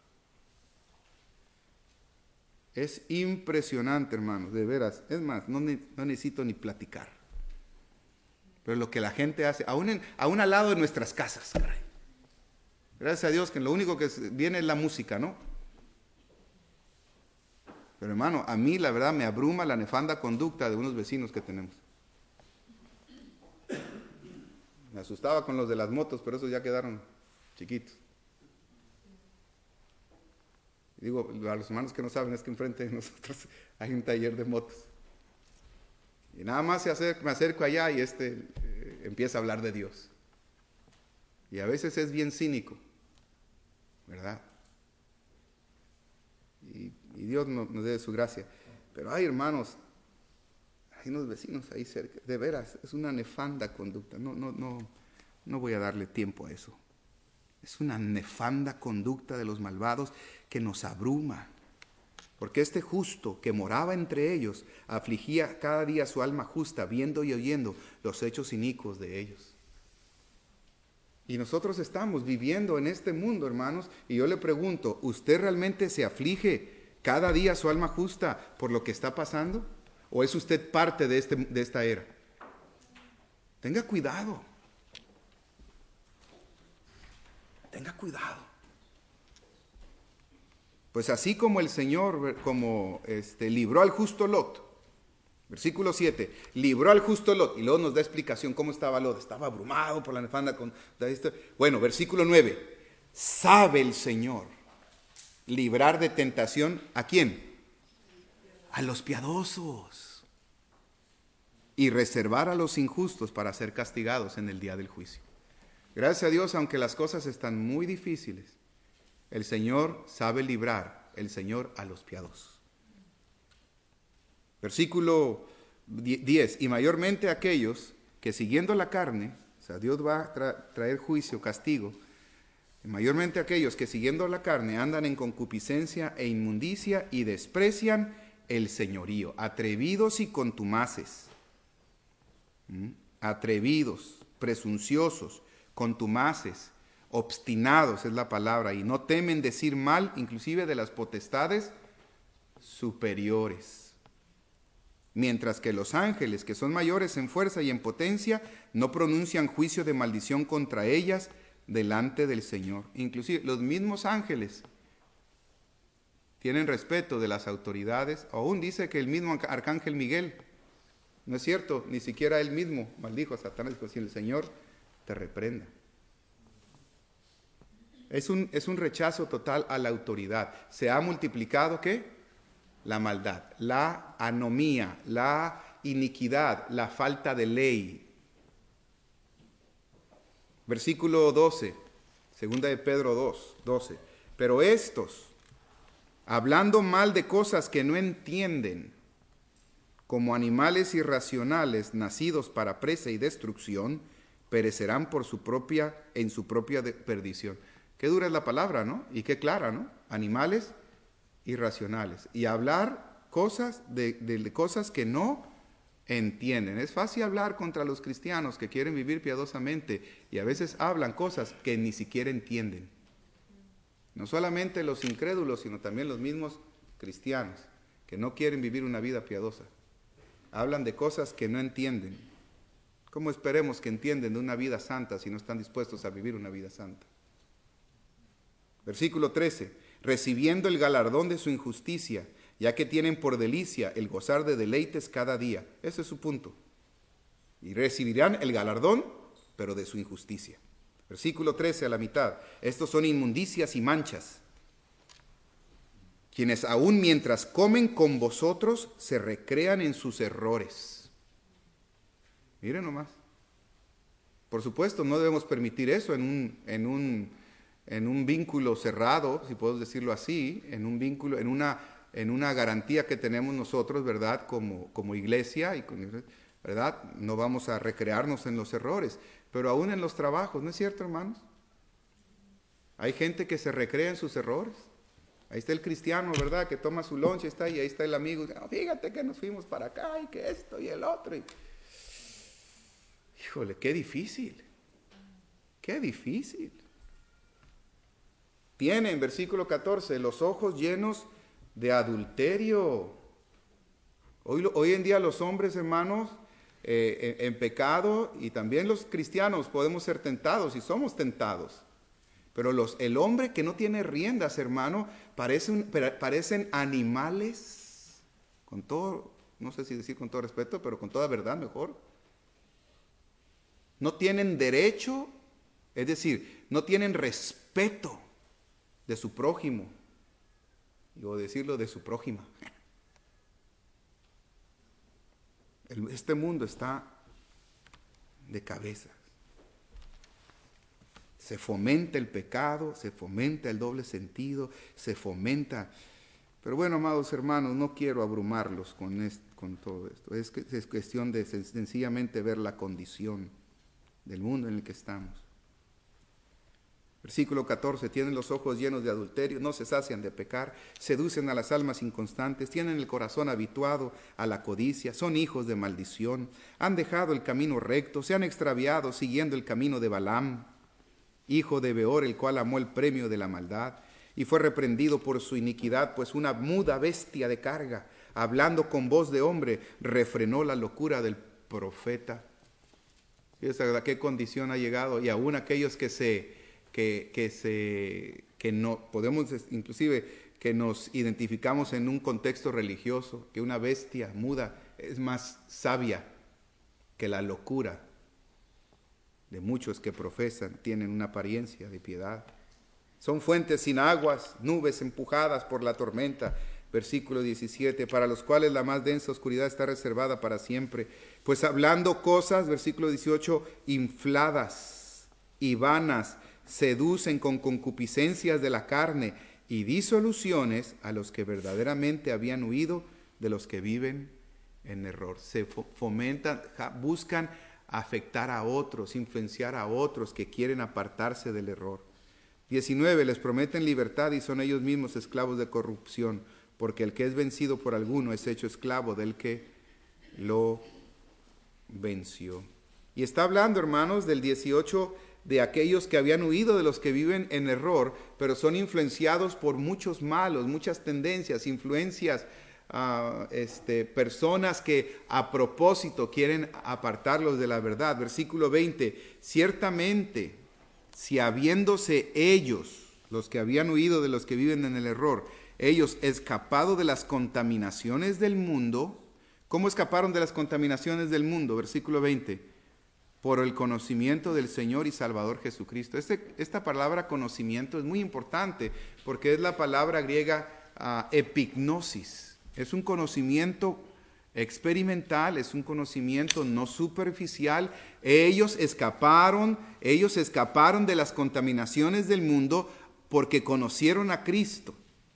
Es impresionante, hermanos, de veras. Es más, no, ne, no necesito ni platicar. Pero lo que la gente hace, aún, en, aún al lado de nuestras casas, caray. Gracias a Dios que lo único que viene es la música, ¿no? Pero hermano, a mí la verdad me abruma la nefanda conducta de unos vecinos que tenemos. Me asustaba con los de las motos, pero esos ya quedaron chiquitos. Y digo, a los hermanos que no saben, es que enfrente de nosotros hay un taller de motos. Y nada más se acerco, me acerco allá y este eh, empieza a hablar de Dios. Y a veces es bien cínico, ¿verdad? Y Y Dios nos, nos dé su gracia. Pero hay hermanos, hay unos vecinos ahí cerca. De veras, es una nefanda conducta. No, no, no, no voy a darle tiempo a eso. Es una nefanda conducta de los malvados que nos abruma. Porque este justo que moraba entre ellos afligía cada día su alma justa, viendo y oyendo los hechos inicuos de ellos. Y nosotros estamos viviendo en este mundo, hermanos, y yo le pregunto, ¿usted realmente se aflige cada día su alma justa por lo que está pasando? ¿O es usted parte de, este, de esta era? Tenga cuidado. Tenga cuidado. Pues así como el Señor, como este, libró al justo Lot, versículo siete, libró al justo Lot, y luego nos da explicación cómo estaba Lot, estaba abrumado por la nefanda con... Bueno, versículo nueve, sabe el Señor librar de tentación, ¿a quién? A los piadosos, y reservar a los injustos para ser castigados en el día del juicio. Gracias a Dios, aunque las cosas están muy difíciles, el Señor sabe librar, el Señor a los piadosos. Versículo diez, y mayormente aquellos que siguiendo la carne, o sea, Dios va a tra- traer juicio, castigo, y mayormente aquellos que siguiendo la carne andan en concupiscencia e inmundicia y desprecian el señorío, atrevidos y contumaces, ¿Mm? atrevidos, presunciosos, contumaces, obstinados es la palabra, y no temen decir mal inclusive de las potestades superiores. Mientras que los ángeles, que son mayores en fuerza y en potencia, no pronuncian juicio de maldición contra ellas delante del Señor. Inclusive los mismos ángeles tienen respeto de las autoridades. Aún dice que el mismo arcángel Miguel, no es cierto, ni siquiera él mismo maldijo a Satanás, dijo, si el Señor te reprenda. Es un, es un rechazo total a la autoridad. Se ha multiplicado, ¿qué? La maldad, la anomía, la iniquidad, la falta de ley. Versículo doce, segunda de Pedro dos, doce. Pero estos, hablando mal de cosas que no entienden, como animales irracionales nacidos para presa y destrucción, perecerán por su propia, en su propia perdición. Qué dura es la palabra, ¿no? Y qué clara, ¿no? Animales irracionales. Y hablar cosas de, de, de cosas que no entienden. Es fácil hablar contra los cristianos que quieren vivir piadosamente y a veces hablan cosas que ni siquiera entienden. No solamente los incrédulos, sino también los mismos cristianos que no quieren vivir una vida piadosa. Hablan de cosas que no entienden. ¿Cómo esperemos que entienden de una vida santa si no están dispuestos a vivir una vida santa? Versículo trece, recibiendo el galardón de su injusticia, ya que tienen por delicia el gozar de deleites cada día. Ese es su punto. Y recibirán el galardón, pero de su injusticia. Versículo trece a la mitad, estos son inmundicias y manchas, quienes aún mientras comen con vosotros se recrean en sus errores. Miren nomás. Por supuesto, no debemos permitir eso en un, en un, en un vínculo cerrado, si puedo decirlo así, en un vínculo, en una, en una garantía que tenemos nosotros, ¿verdad? Como, como iglesia, y con, ¿verdad? No vamos a recrearnos en los errores, pero aún en los trabajos, ¿no es cierto, hermanos? Hay gente que se recrea en sus errores. Ahí está el cristiano, ¿verdad? Que toma su lonche, está ahí, ahí está el amigo. Oh, fíjate que nos fuimos para acá y que esto y el otro. Y... Híjole, qué difícil. Qué difícil. Tiene en versículo catorce los ojos llenos de adulterio. Hoy, hoy en día los hombres, hermanos, eh, en, en pecado, y también los cristianos podemos ser tentados y somos tentados. Pero los, el hombre que no tiene riendas, hermano, parecen, parecen animales, con todo, no sé si decir con todo respeto, pero con toda verdad mejor. No tienen derecho, es decir, no tienen respeto de su prójimo, o decirlo de su prójima. Este mundo está de cabeza. Se fomenta el pecado, se fomenta el doble sentido, se fomenta... Pero bueno, amados hermanos, no quiero abrumarlos con, esto, con todo esto. Es, que, es cuestión de sencillamente ver la condición del mundo en el que estamos. Versículo catorce, tienen los ojos llenos de adulterio, no se sacian de pecar, seducen a las almas inconstantes, tienen el corazón habituado a la codicia, son hijos de maldición, han dejado el camino recto, se han extraviado siguiendo el camino de Balaam, hijo de Beor, el cual amó el premio de la maldad, y fue reprendido por su iniquidad, pues una muda bestia de carga, hablando con voz de hombre, refrenó la locura del profeta. Fíjense a qué condición ha llegado, y aún aquellos que se... que, que, se, que no podemos inclusive que nos identificamos en un contexto religioso, que una bestia muda es más sabia que la locura de muchos que profesan, tienen una apariencia de piedad. Son fuentes sin aguas, nubes empujadas por la tormenta. Versículo diecisiete, para los cuales la más densa oscuridad está reservada para siempre, pues hablando cosas, versículo dieciocho, infladas y vanas, seducen con concupiscencias de la carne y disoluciones a los que verdaderamente habían huido de los que viven en error. Se fomentan, buscan afectar a otros, influenciar a otros que quieren apartarse del error. diecinueve, les prometen libertad y son ellos mismos esclavos de corrupción, porque el que es vencido por alguno es hecho esclavo del que lo venció. Y está hablando, hermanos, del dieciocho, de aquellos que habían huido de los que viven en error, pero son influenciados por muchos malos, muchas tendencias, influencias, uh, este, personas que a propósito quieren apartarlos de la verdad. Versículo veinte, ciertamente, si habiéndose ellos, los que habían huido de los que viven en el error, ellos escapado de las contaminaciones del mundo. ¿Cómo escaparon de las contaminaciones del mundo? Versículo veinte. Por el conocimiento del Señor y Salvador Jesucristo. Este, esta palabra conocimiento es muy importante porque es la palabra griega uh, epignosis. Es un conocimiento experimental, es un conocimiento no superficial. Ellos escaparon, ellos escaparon de las contaminaciones del mundo porque conocieron a Cristo.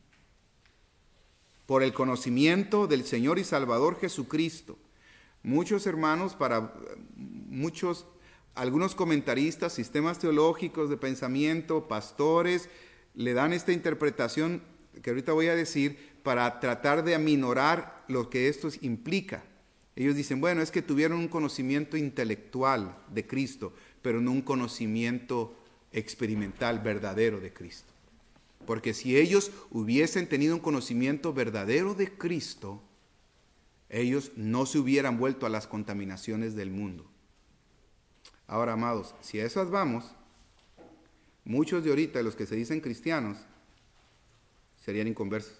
Por el conocimiento del Señor y Salvador Jesucristo. Muchos hermanos, para muchos, algunos comentaristas, sistemas teológicos de pensamiento, pastores, le dan esta interpretación que ahorita voy a decir para tratar de aminorar lo que esto implica. Ellos dicen, bueno, es que tuvieron un conocimiento intelectual de Cristo, pero no un conocimiento experimental, verdadero de Cristo. Porque si ellos hubiesen tenido un conocimiento verdadero de Cristo, ellos no se hubieran vuelto a las contaminaciones del mundo. Ahora, amados, si a esas vamos, muchos de ahorita, los que se dicen cristianos, serían inconversos.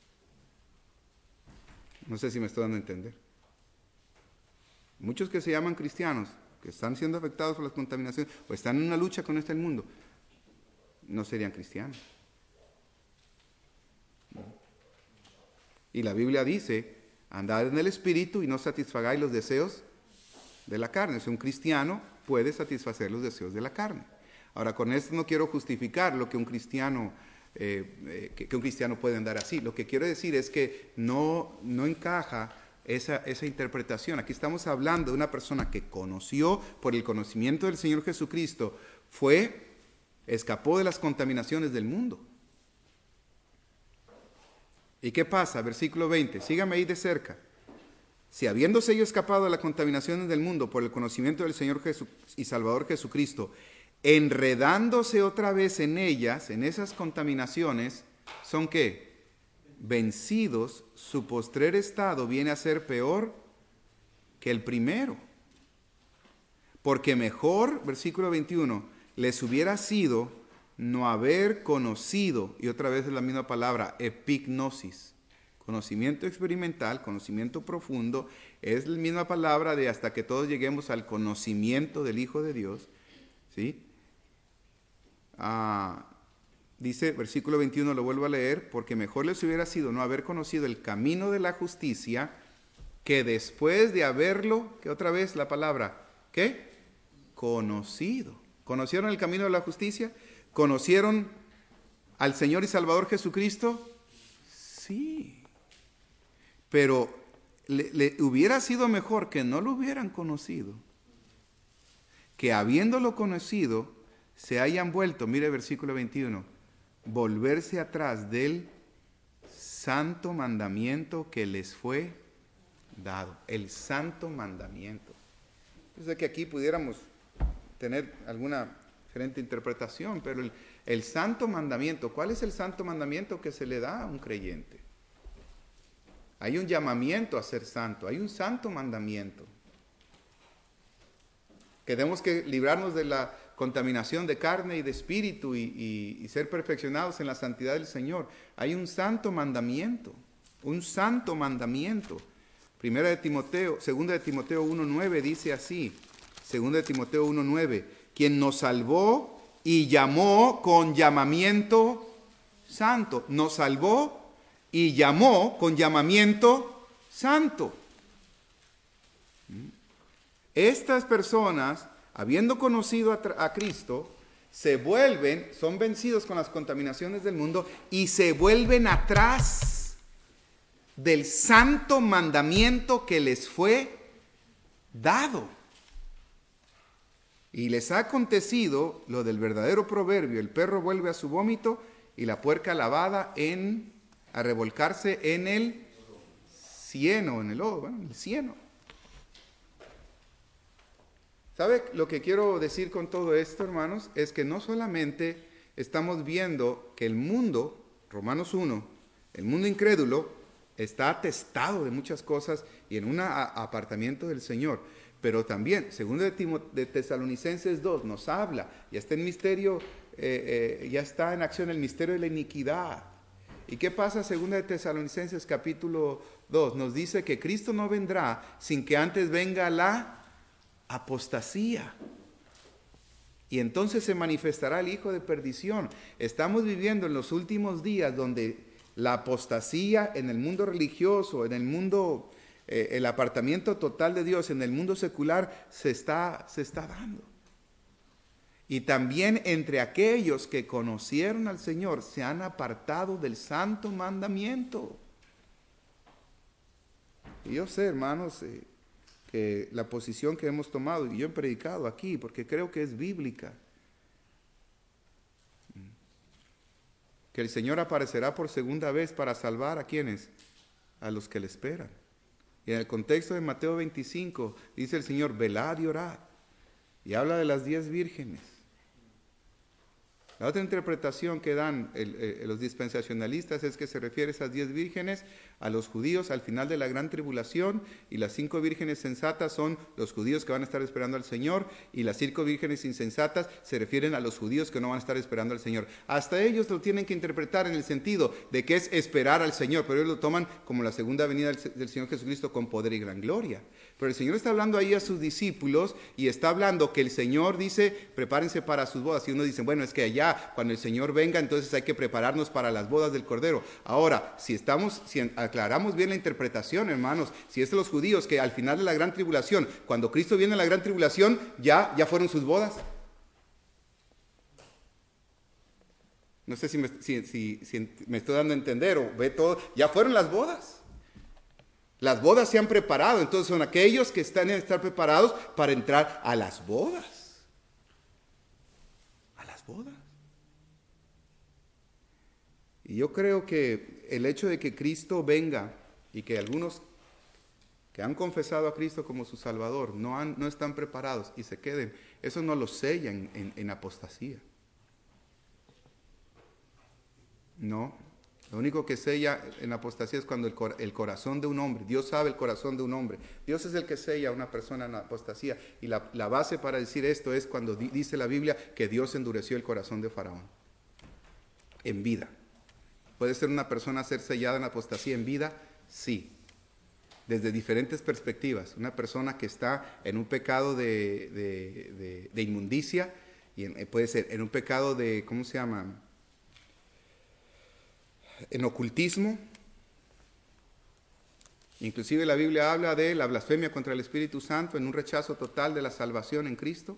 No sé si me estoy dando a entender. Muchos que se llaman cristianos, que están siendo afectados por las contaminaciones, o están en una lucha con este mundo, no serían cristianos. Y la Biblia dice, andad en el Espíritu y no satisfagáis los deseos de la carne. O sea, un cristiano puede satisfacer los deseos de la carne. Ahora, con esto no quiero justificar lo que un cristiano, eh, eh, que, que un cristiano puede andar así. Lo que quiero decir es que no, no encaja esa, esa interpretación. Aquí estamos hablando de una persona que conoció por el conocimiento del Señor Jesucristo, fue, escapó de las contaminaciones del mundo. ¿Y qué pasa? Versículo veinte, sígame ahí de cerca. Si habiéndose ellos escapado de las contaminaciones del mundo por el conocimiento del Señor Jesús y Salvador Jesucristo, enredándose otra vez en ellas, en esas contaminaciones, ¿son qué? Vencidos, su postrer estado viene a ser peor que el primero. Porque mejor, versículo veintiuno, les hubiera sido no haber conocido, y otra vez es la misma palabra, epignosis, conocimiento experimental, conocimiento profundo, es la misma palabra de hasta que todos lleguemos al conocimiento del Hijo de Dios, ¿sí? Ah, dice, versículo veintiuno, lo vuelvo a leer, porque mejor les hubiera sido no haber conocido el camino de la justicia, que después de haberlo, que otra vez la palabra, ¿qué? Conocido. ¿Conocieron el camino de la justicia? ¿Conocieron al Señor y Salvador Jesucristo? Sí. Pero le, le hubiera sido mejor que no lo hubieran conocido, que habiéndolo conocido, se hayan vuelto, mire versículo veintiuno, volverse atrás del santo mandamiento que les fue dado. El santo mandamiento. Yo sé que aquí pudiéramos tener alguna diferente interpretación, pero el, el santo mandamiento, ¿cuál es el santo mandamiento que se le da a un creyente? Hay un llamamiento a ser santo, hay un santo mandamiento. Que tenemos que librarnos de la contaminación de carne y de espíritu y, y, y ser perfeccionados en la santidad del Señor. Hay un santo mandamiento, un santo mandamiento. Primera de Timoteo, segunda de Timoteo uno nueve dice así, segunda de Timoteo uno nueve, quien nos salvó y llamó con llamamiento santo. Nos salvó y llamó con llamamiento santo. Estas personas, habiendo conocido a, a Cristo, se vuelven, son vencidos con las contaminaciones del mundo y se vuelven atrás del santo mandamiento que les fue dado. Y les ha acontecido lo del verdadero proverbio, el perro vuelve a su vómito y la puerca lavada en, a revolcarse en el cieno, en el lodo, bueno, en el cieno. ¿Sabe lo que quiero decir con todo esto, hermanos? Es que no solamente estamos viendo que el mundo, Romanos uno, el mundo incrédulo, está atestado de muchas cosas y en un apartamiento del Señor, pero también, segundo de, Timo, de Tesalonicenses dos, nos habla, ya está en misterio, eh, eh, ya está en acción el misterio de la iniquidad. ¿Y qué pasa, segunda de Tesalonicenses capítulo dos? Nos dice que Cristo no vendrá sin que antes venga la apostasía. Y entonces se manifestará el hijo de perdición. Estamos viviendo en los últimos días donde la apostasía en el mundo religioso, en el mundo, eh, el apartamiento total de Dios, en el mundo secular, se está, se está dando. Y también entre aquellos que conocieron al Señor se han apartado del santo mandamiento. Y yo sé, hermanos, eh, que la posición que hemos tomado, y yo he predicado aquí, porque creo que es bíblica, que el Señor aparecerá por segunda vez para salvar a quienes, a los que le esperan. Y en el contexto de Mateo veinticinco, dice el Señor, velad y orad, y habla de las diez vírgenes. La otra interpretación que dan el, el, los dispensacionalistas es que se refiere a esas diez vírgenes a los judíos al final de la gran tribulación, y las cinco vírgenes sensatas son los judíos que van a estar esperando al Señor, y las cinco vírgenes insensatas se refieren a los judíos que no van a estar esperando al Señor. Hasta ellos lo tienen que interpretar en el sentido de que es esperar al Señor, pero ellos lo toman como la segunda venida del, del Señor Jesucristo con poder y gran gloria. Pero el Señor está hablando ahí a sus discípulos y está hablando que el Señor dice, prepárense para sus bodas. Y uno dice, bueno, es que allá, cuando el Señor venga, entonces hay que prepararnos para las bodas del Cordero. Ahora, si estamos, si aclaramos bien la interpretación, hermanos, si es de los judíos que al final de la gran tribulación, cuando Cristo viene a la gran tribulación, ya, ya fueron sus bodas. No sé si me, si, si, si me estoy dando a entender o ve todo, ya fueron las bodas. Las bodas se han preparado, entonces son aquellos que están en estar preparados para entrar a las bodas. A las bodas. Y yo creo que el hecho de que Cristo venga y que algunos que han confesado a Cristo como su Salvador no, han, no están preparados y se queden, eso no los sella en, en, en apostasía. No. Lo único que sella en apostasía es cuando el, cor el corazón de un hombre, Dios sabe el corazón de un hombre, Dios es el que sella a una persona en apostasía, y la, la base para decir esto es cuando di dice la Biblia que Dios endureció el corazón de Faraón en vida. ¿Puede ser una persona ser sellada en apostasía en vida? Sí, desde diferentes perspectivas. Una persona que está en un pecado de, de, de, de inmundicia, y en, puede ser en un pecado de, ¿cómo se llama?, en ocultismo. Inclusive la Biblia habla de la blasfemia contra el Espíritu Santo, en un rechazo total de la salvación en Cristo.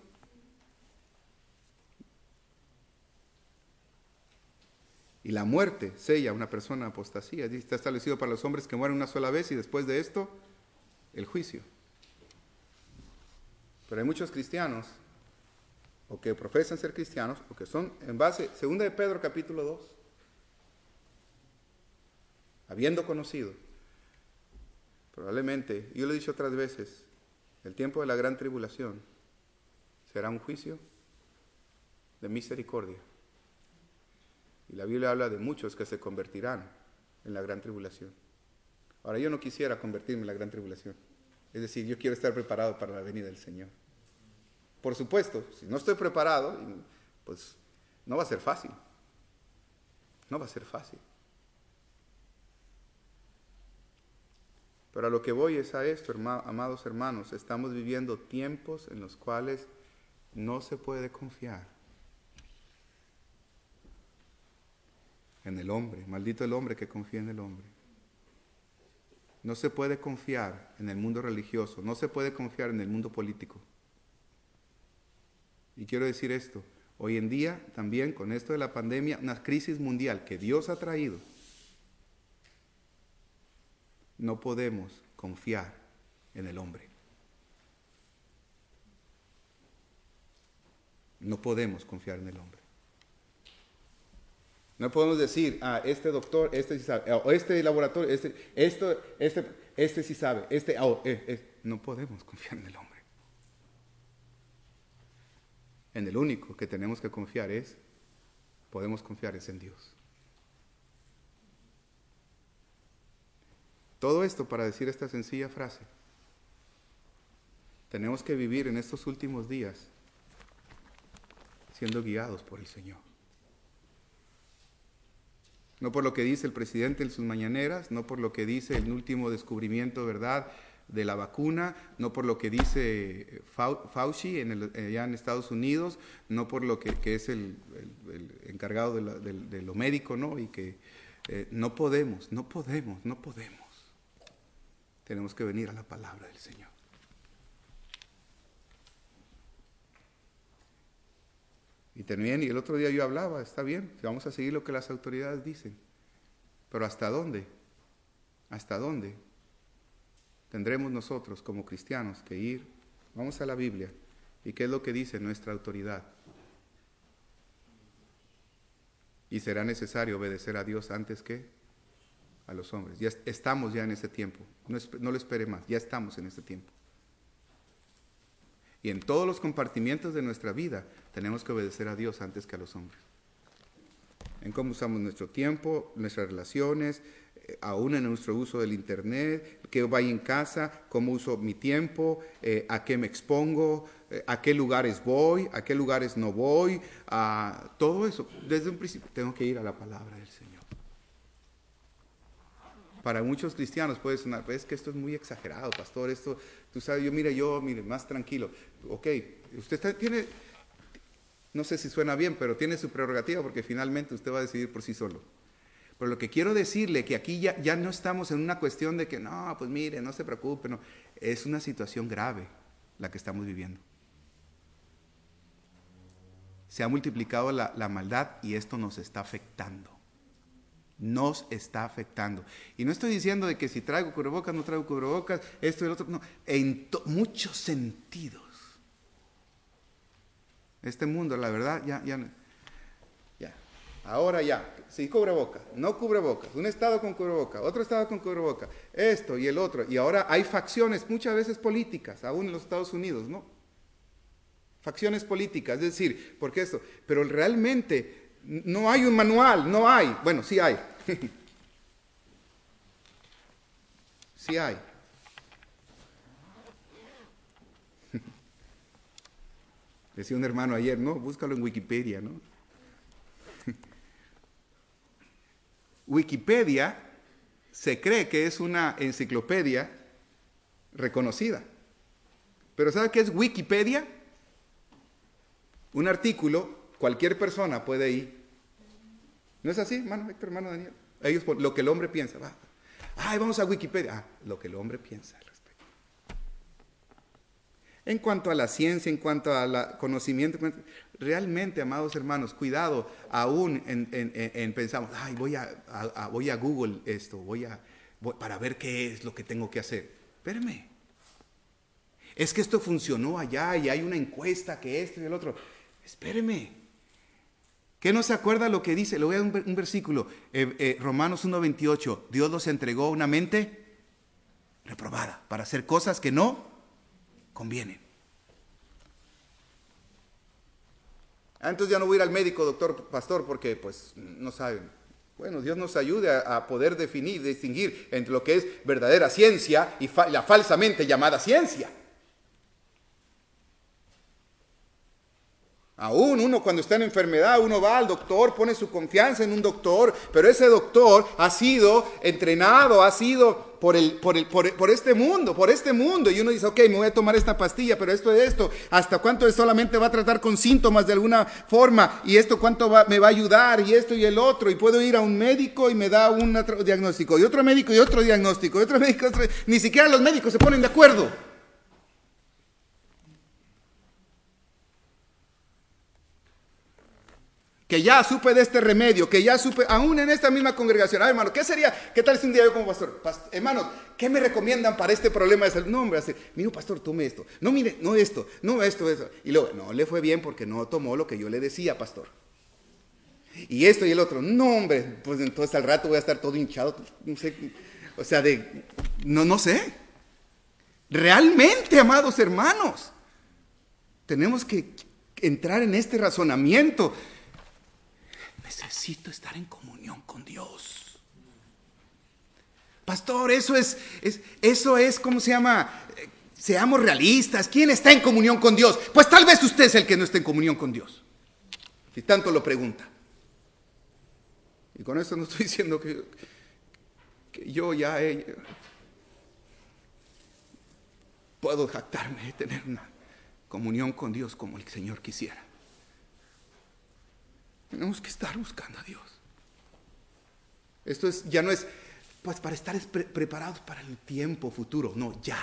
Y la muerte sella a una persona apostasía. Está establecido para los hombres que mueren una sola vez y después de esto, el juicio. Pero hay muchos cristianos o que profesan ser cristianos, o que son en base, segunda de Pedro capítulo dos, habiendo conocido, probablemente, yo lo he dicho otras veces, el tiempo de la gran tribulación será un juicio de misericordia. Y la Biblia habla de muchos que se convertirán en la gran tribulación. Ahora, yo no quisiera convertirme en la gran tribulación. Es decir, yo quiero estar preparado para la venida del Señor. Por supuesto, si no estoy preparado, pues no va a ser fácil. No va a ser fácil. Pero a lo que voy es a esto, amados hermanos, estamos viviendo tiempos en los cuales no se puede confiar en el hombre. Maldito el hombre que confía en el hombre. No se puede confiar en el mundo religioso, no se puede confiar en el mundo político. Y quiero decir esto, hoy en día también con esto de la pandemia, una crisis mundial que Dios ha traído, no podemos confiar en el hombre. No podemos confiar en el hombre. No podemos decir, ah, este doctor, este sí sabe, o este laboratorio, este, esto, este, este sí sabe, este, oh, eh, eh. No podemos confiar en el hombre. En el único que tenemos que confiar es, podemos confiar es en Dios. Todo esto para decir esta sencilla frase. Tenemos que vivir en estos últimos días siendo guiados por el Señor. No por lo que dice el presidente en sus mañaneras, no por lo que dice el último descubrimiento, ¿verdad?, de la vacuna, no por lo que dice Fauci en el, allá en Estados Unidos, no por lo que, que es el, el, el encargado de, la, de, de lo médico, ¿no? Y que eh, no podemos, no podemos, no podemos. Tenemos que venir a la palabra del Señor. Y también, y el otro día yo hablaba, está bien, vamos a seguir lo que las autoridades dicen, pero ¿hasta dónde? ¿Hasta dónde tendremos nosotros como cristianos que ir? Vamos a la Biblia, ¿y qué es lo que dice nuestra autoridad? Y será necesario obedecer a Dios antes que a los hombres. Ya estamos ya en ese tiempo, no, no lo espere más, ya estamos en ese tiempo. Y en todos los compartimientos de nuestra vida tenemos que obedecer a Dios antes que a los hombres. En cómo usamos nuestro tiempo, nuestras relaciones, eh, aún en nuestro uso del internet, qué vaya en casa, cómo uso mi tiempo, eh, a qué me expongo, eh, a qué lugares voy, a qué lugares no voy, a todo eso. Desde un principio tengo que ir a la palabra del Señor. Para muchos cristianos puede sonar, pues es que esto es muy exagerado, pastor, esto, tú sabes, yo mire, yo, mire, más tranquilo. Ok, usted está, tiene, no sé si suena bien, pero tiene su prerrogativa porque finalmente usted va a decidir por sí solo. Pero lo que quiero decirle que aquí ya, ya no estamos en una cuestión de que, no, pues mire, no se preocupe, no. Es una situación grave la que estamos viviendo. Se ha multiplicado la, la maldad y esto nos está afectando. Nos está afectando. Y no estoy diciendo de que si traigo cubrebocas, no traigo cubrebocas, esto y lo otro, no. En to- muchos sentidos. Este mundo, la verdad, ya, ya, ya. Ahora ya, sí, cubrebocas, no cubrebocas, un estado con cubrebocas, otro estado con cubrebocas, esto y el otro. Y ahora hay facciones, muchas veces políticas, aún en los Estados Unidos, ¿no? Facciones políticas, es decir, ¿por qué esto? Pero realmente no hay un manual, no hay. Bueno, sí hay. Sí hay. Decía un hermano ayer, no, búscalo en Wikipedia, ¿no? Wikipedia se cree que es una enciclopedia reconocida. Pero ¿sabe qué es Wikipedia? Un artículo, cualquier persona puede ir. ¿No es así, hermano Héctor, hermano Daniel? Ellos, lo que el hombre piensa, va. Ay, vamos a Wikipedia. Ah, lo que el hombre piensa al respecto. En cuanto a la ciencia, en cuanto al conocimiento, realmente, amados hermanos, cuidado, aún en, en, en, en pensamos, ay, voy a, a, a, voy a Google esto, voy a, voy, para ver qué es lo que tengo que hacer. Espérame. Es que esto funcionó allá y hay una encuesta que esto y el otro. Espéreme. ¿Qué no se acuerda lo que dice? Le voy a dar un, un versículo. Eh, eh, Romanos uno veintiocho. Dios los entregó una mente reprobada para hacer cosas que no convienen. Entonces ya no voy a ir al médico, doctor, pastor, porque pues no saben. Bueno, Dios nos ayude a, a poder definir, distinguir entre lo que es verdadera ciencia y fa- la falsamente llamada ciencia. Aún uno cuando está en enfermedad, uno va al doctor, pone su confianza en un doctor, pero ese doctor ha sido entrenado, ha sido por, el, por, el, por, por este mundo, por este mundo. Y uno dice, ok, me voy a tomar esta pastilla, pero esto es esto. ¿Hasta cuánto solamente va a tratar con síntomas de alguna forma? ¿Y esto cuánto va, me va a ayudar? Y esto y el otro. Y puedo ir a un médico y me da un otro diagnóstico. Y otro médico y otro diagnóstico. Y otro médico, otro... Ni siquiera los médicos se ponen de acuerdo. Que ya supe de este remedio, que ya supe, aún en esta misma congregación. Ah, hermano, ¿qué sería? ¿Qué tal si un día yo como pastor? Pastor hermano, ¿qué me recomiendan para este problema de salud? No, hombre, hace, mire, pastor, tome esto. No, mire, no esto, no esto, eso. Y luego, no le fue bien porque no tomó lo que yo le decía, pastor. Y esto y el otro. No, hombre, pues entonces al rato voy a estar todo hinchado. No sé, o sea, de, no, no sé. Realmente, amados hermanos, tenemos que entrar en este razonamiento. Necesito estar en comunión con Dios. Pastor, eso es, es, eso es, ¿cómo se llama? Eh, seamos realistas. ¿Quién está en comunión con Dios? Pues tal vez usted es el que no está en comunión con Dios. Si tanto lo pregunta. Y con eso no estoy diciendo que, que yo ya he, puedo jactarme de tener una comunión con Dios como el Señor quisiera. Tenemos que estar buscando a Dios. Esto es, ya no es pues para estar pre- preparados para el tiempo futuro. No, ya.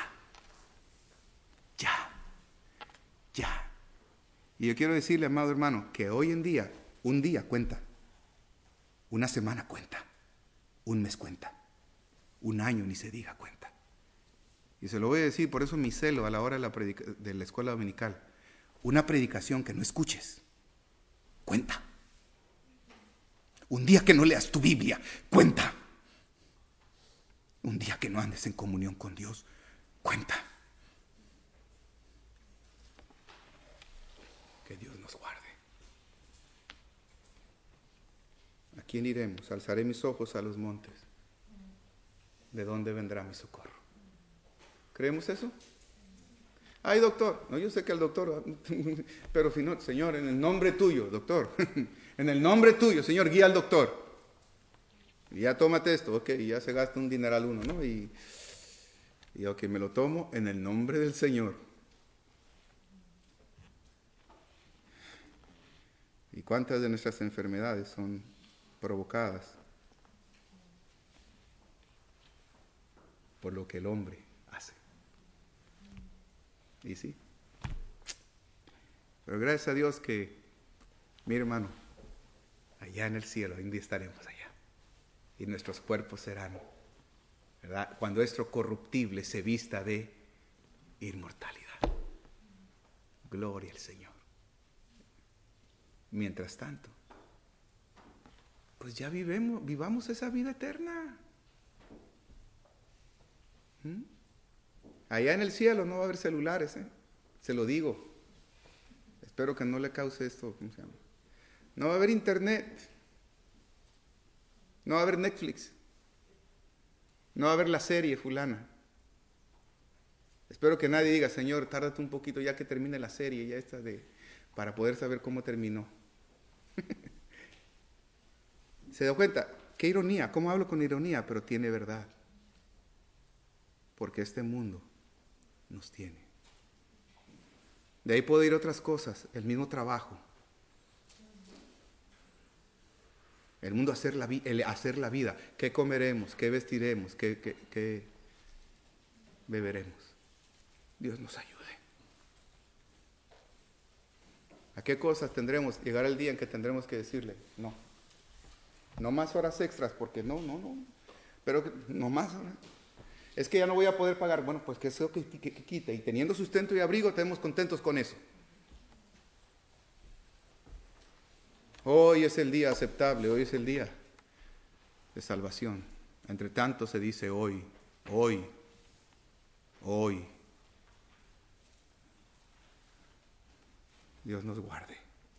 Ya. Ya. Y yo quiero decirle, amado hermano, que hoy en día, un día cuenta. Una semana cuenta. Un mes cuenta. Un año ni se diga cuenta. Y se lo voy a decir, por eso mi celo a la hora de la, predica- de la escuela dominical. Una predicación que no escuches, cuenta. Un día que no leas tu Biblia, cuenta. Un día que no andes en comunión con Dios, cuenta. Que Dios nos guarde. ¿A quién iremos? Alzaré mis ojos a los montes. ¿De dónde vendrá mi socorro? ¿Creemos eso? Ay, doctor. No, yo sé que el doctor, pero si no, Señor, en el nombre tuyo, doctor. En el nombre tuyo, Señor, guía al doctor. Y ya tómate esto, ok, y ya se gasta un dineral uno, ¿no? Y, y ok, me lo tomo en el nombre del Señor. ¿Y cuántas de nuestras enfermedades son provocadas por lo que el hombre hace? Y sí. Pero gracias a Dios que, mi hermano, allá en el cielo, un día estaremos allá. Y nuestros cuerpos serán, ¿verdad? Cuando esto corruptible se vista de inmortalidad. Gloria al Señor. Mientras tanto, pues ya vivemos, vivamos esa vida eterna. ¿Mm? Allá en el cielo no va a haber celulares, ¿eh? Se lo digo. Espero que no le cause esto, ¿cómo se llama? No va a haber internet. No va a haber Netflix. No va a haber la serie fulana. Espero que nadie diga, Señor, tárdate un poquito ya que termine la serie, ya está de, para poder saber cómo terminó. ¿Se da cuenta? Qué ironía, cómo hablo con ironía, pero tiene verdad. Porque este mundo nos tiene. De ahí puedo ir otras cosas, el mismo trabajo. El mundo hacer la, vi- el hacer la vida. ¿Qué comeremos? ¿Qué vestiremos? ¿Qué, qué, qué beberemos? Dios nos ayude. ¿A qué cosas tendremos? Llegar el día en que tendremos que decirle, no. No más horas extras, porque no, no, no. Pero que- no más. ¿no? Es que ya no voy a poder pagar. Bueno, pues que eso que, que, que quite. Y teniendo sustento y abrigo, tenemos contentos con eso. Hoy es el día aceptable, hoy es el día de salvación. Entre tanto se dice hoy, hoy, hoy. Dios nos guarde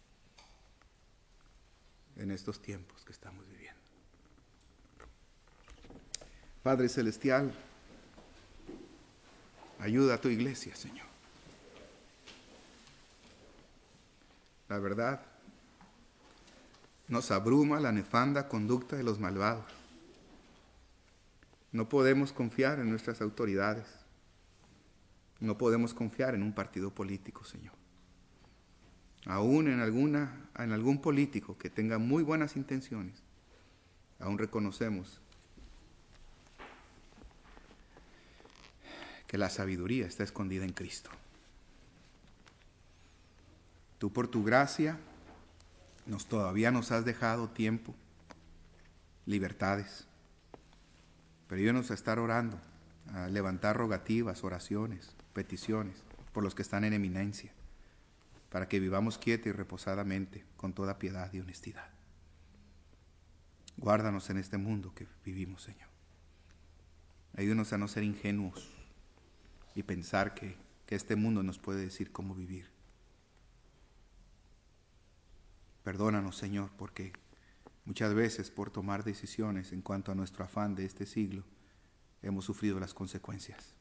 en estos tiempos que estamos viviendo. Padre Celestial, ayuda a tu iglesia, Señor. La verdad, nos abruma la nefanda conducta de los malvados. No podemos confiar en nuestras autoridades. No podemos confiar en un partido político, Señor. Aún en, alguna, en algún político que tenga muy buenas intenciones, aún reconocemos que la sabiduría está escondida en Cristo. Tú por tu gracia nos todavía nos has dejado tiempo, libertades, pero ayúdanos a estar orando, a levantar rogativas, oraciones, peticiones por los que están en eminencia, para que vivamos quieta y reposadamente con toda piedad y honestidad. Guárdanos en este mundo que vivimos, Señor. Ayúdanos a no ser ingenuos y pensar que, que este mundo nos puede decir cómo vivir. Perdónanos, Señor, porque muchas veces por tomar decisiones en cuanto a nuestro afán de este siglo, hemos sufrido las consecuencias.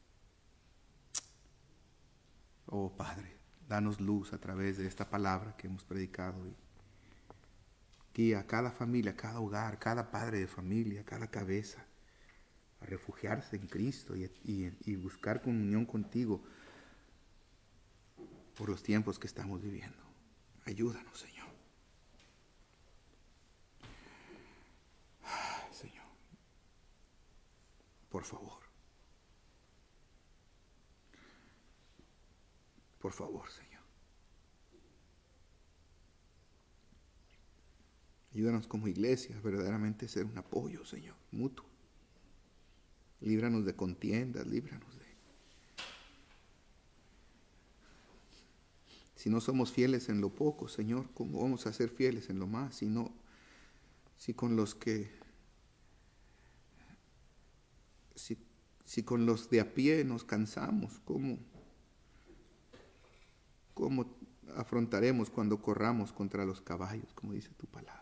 Oh Padre, danos luz a través de esta palabra que hemos predicado y guía a cada familia, a cada hogar, cada padre de familia, cada cabeza a refugiarse en Cristo y, y, y buscar comunión contigo por los tiempos que estamos viviendo. Ayúdanos, Señor. Ay, Señor, por favor. Por favor, Señor. Ayúdanos como iglesia a verdaderamente ser un apoyo, Señor, mutuo. Líbranos de contiendas, líbranos de... Si no somos fieles en lo poco, Señor, ¿cómo vamos a ser fieles en lo más? Si no, si con los que, si, si con los de a pie nos cansamos, ¿cómo, cómo afrontaremos cuando corramos contra los caballos, como dice tu palabra?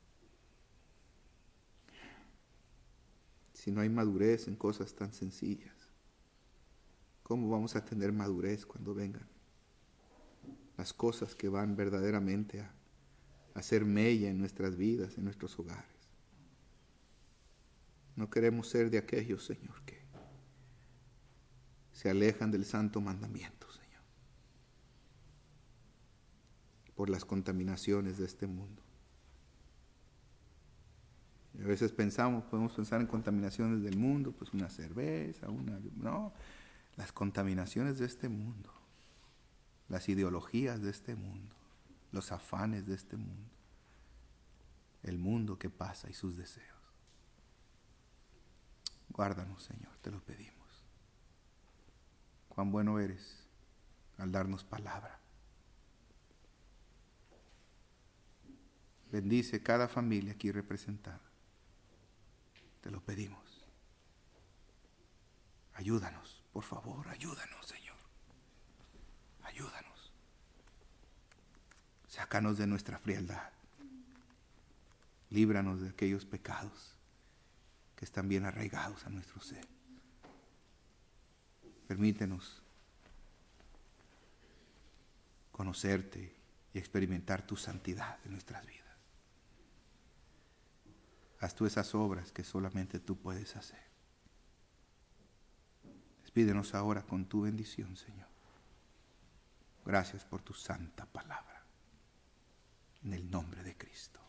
Si no hay madurez en cosas tan sencillas, ¿cómo vamos a tener madurez cuando vengan las cosas que van verdaderamente a hacer mella en nuestras vidas, en nuestros hogares? No queremos ser de aquellos, Señor, que se alejan del santo mandamiento, Señor, por las contaminaciones de este mundo. Y a veces pensamos, podemos pensar en contaminaciones del mundo, pues una cerveza, una... No, las contaminaciones de este mundo, las ideologías de este mundo, los afanes de este mundo, el mundo que pasa y sus deseos. Guárdanos, Señor, te lo pedimos. Cuán bueno eres al darnos palabra. Bendice cada familia aquí representada. Te lo pedimos. Ayúdanos, por favor, ayúdanos, Señor. Ayúdanos. Sácanos de nuestra frialdad. Líbranos de aquellos pecados que están bien arraigados a nuestro ser. Permítenos conocerte y experimentar tu santidad en nuestras vidas. Haz tú esas obras que solamente tú puedes hacer. Despídenos ahora con tu bendición, Señor. Gracias por tu santa palabra. En el nombre de Cristo.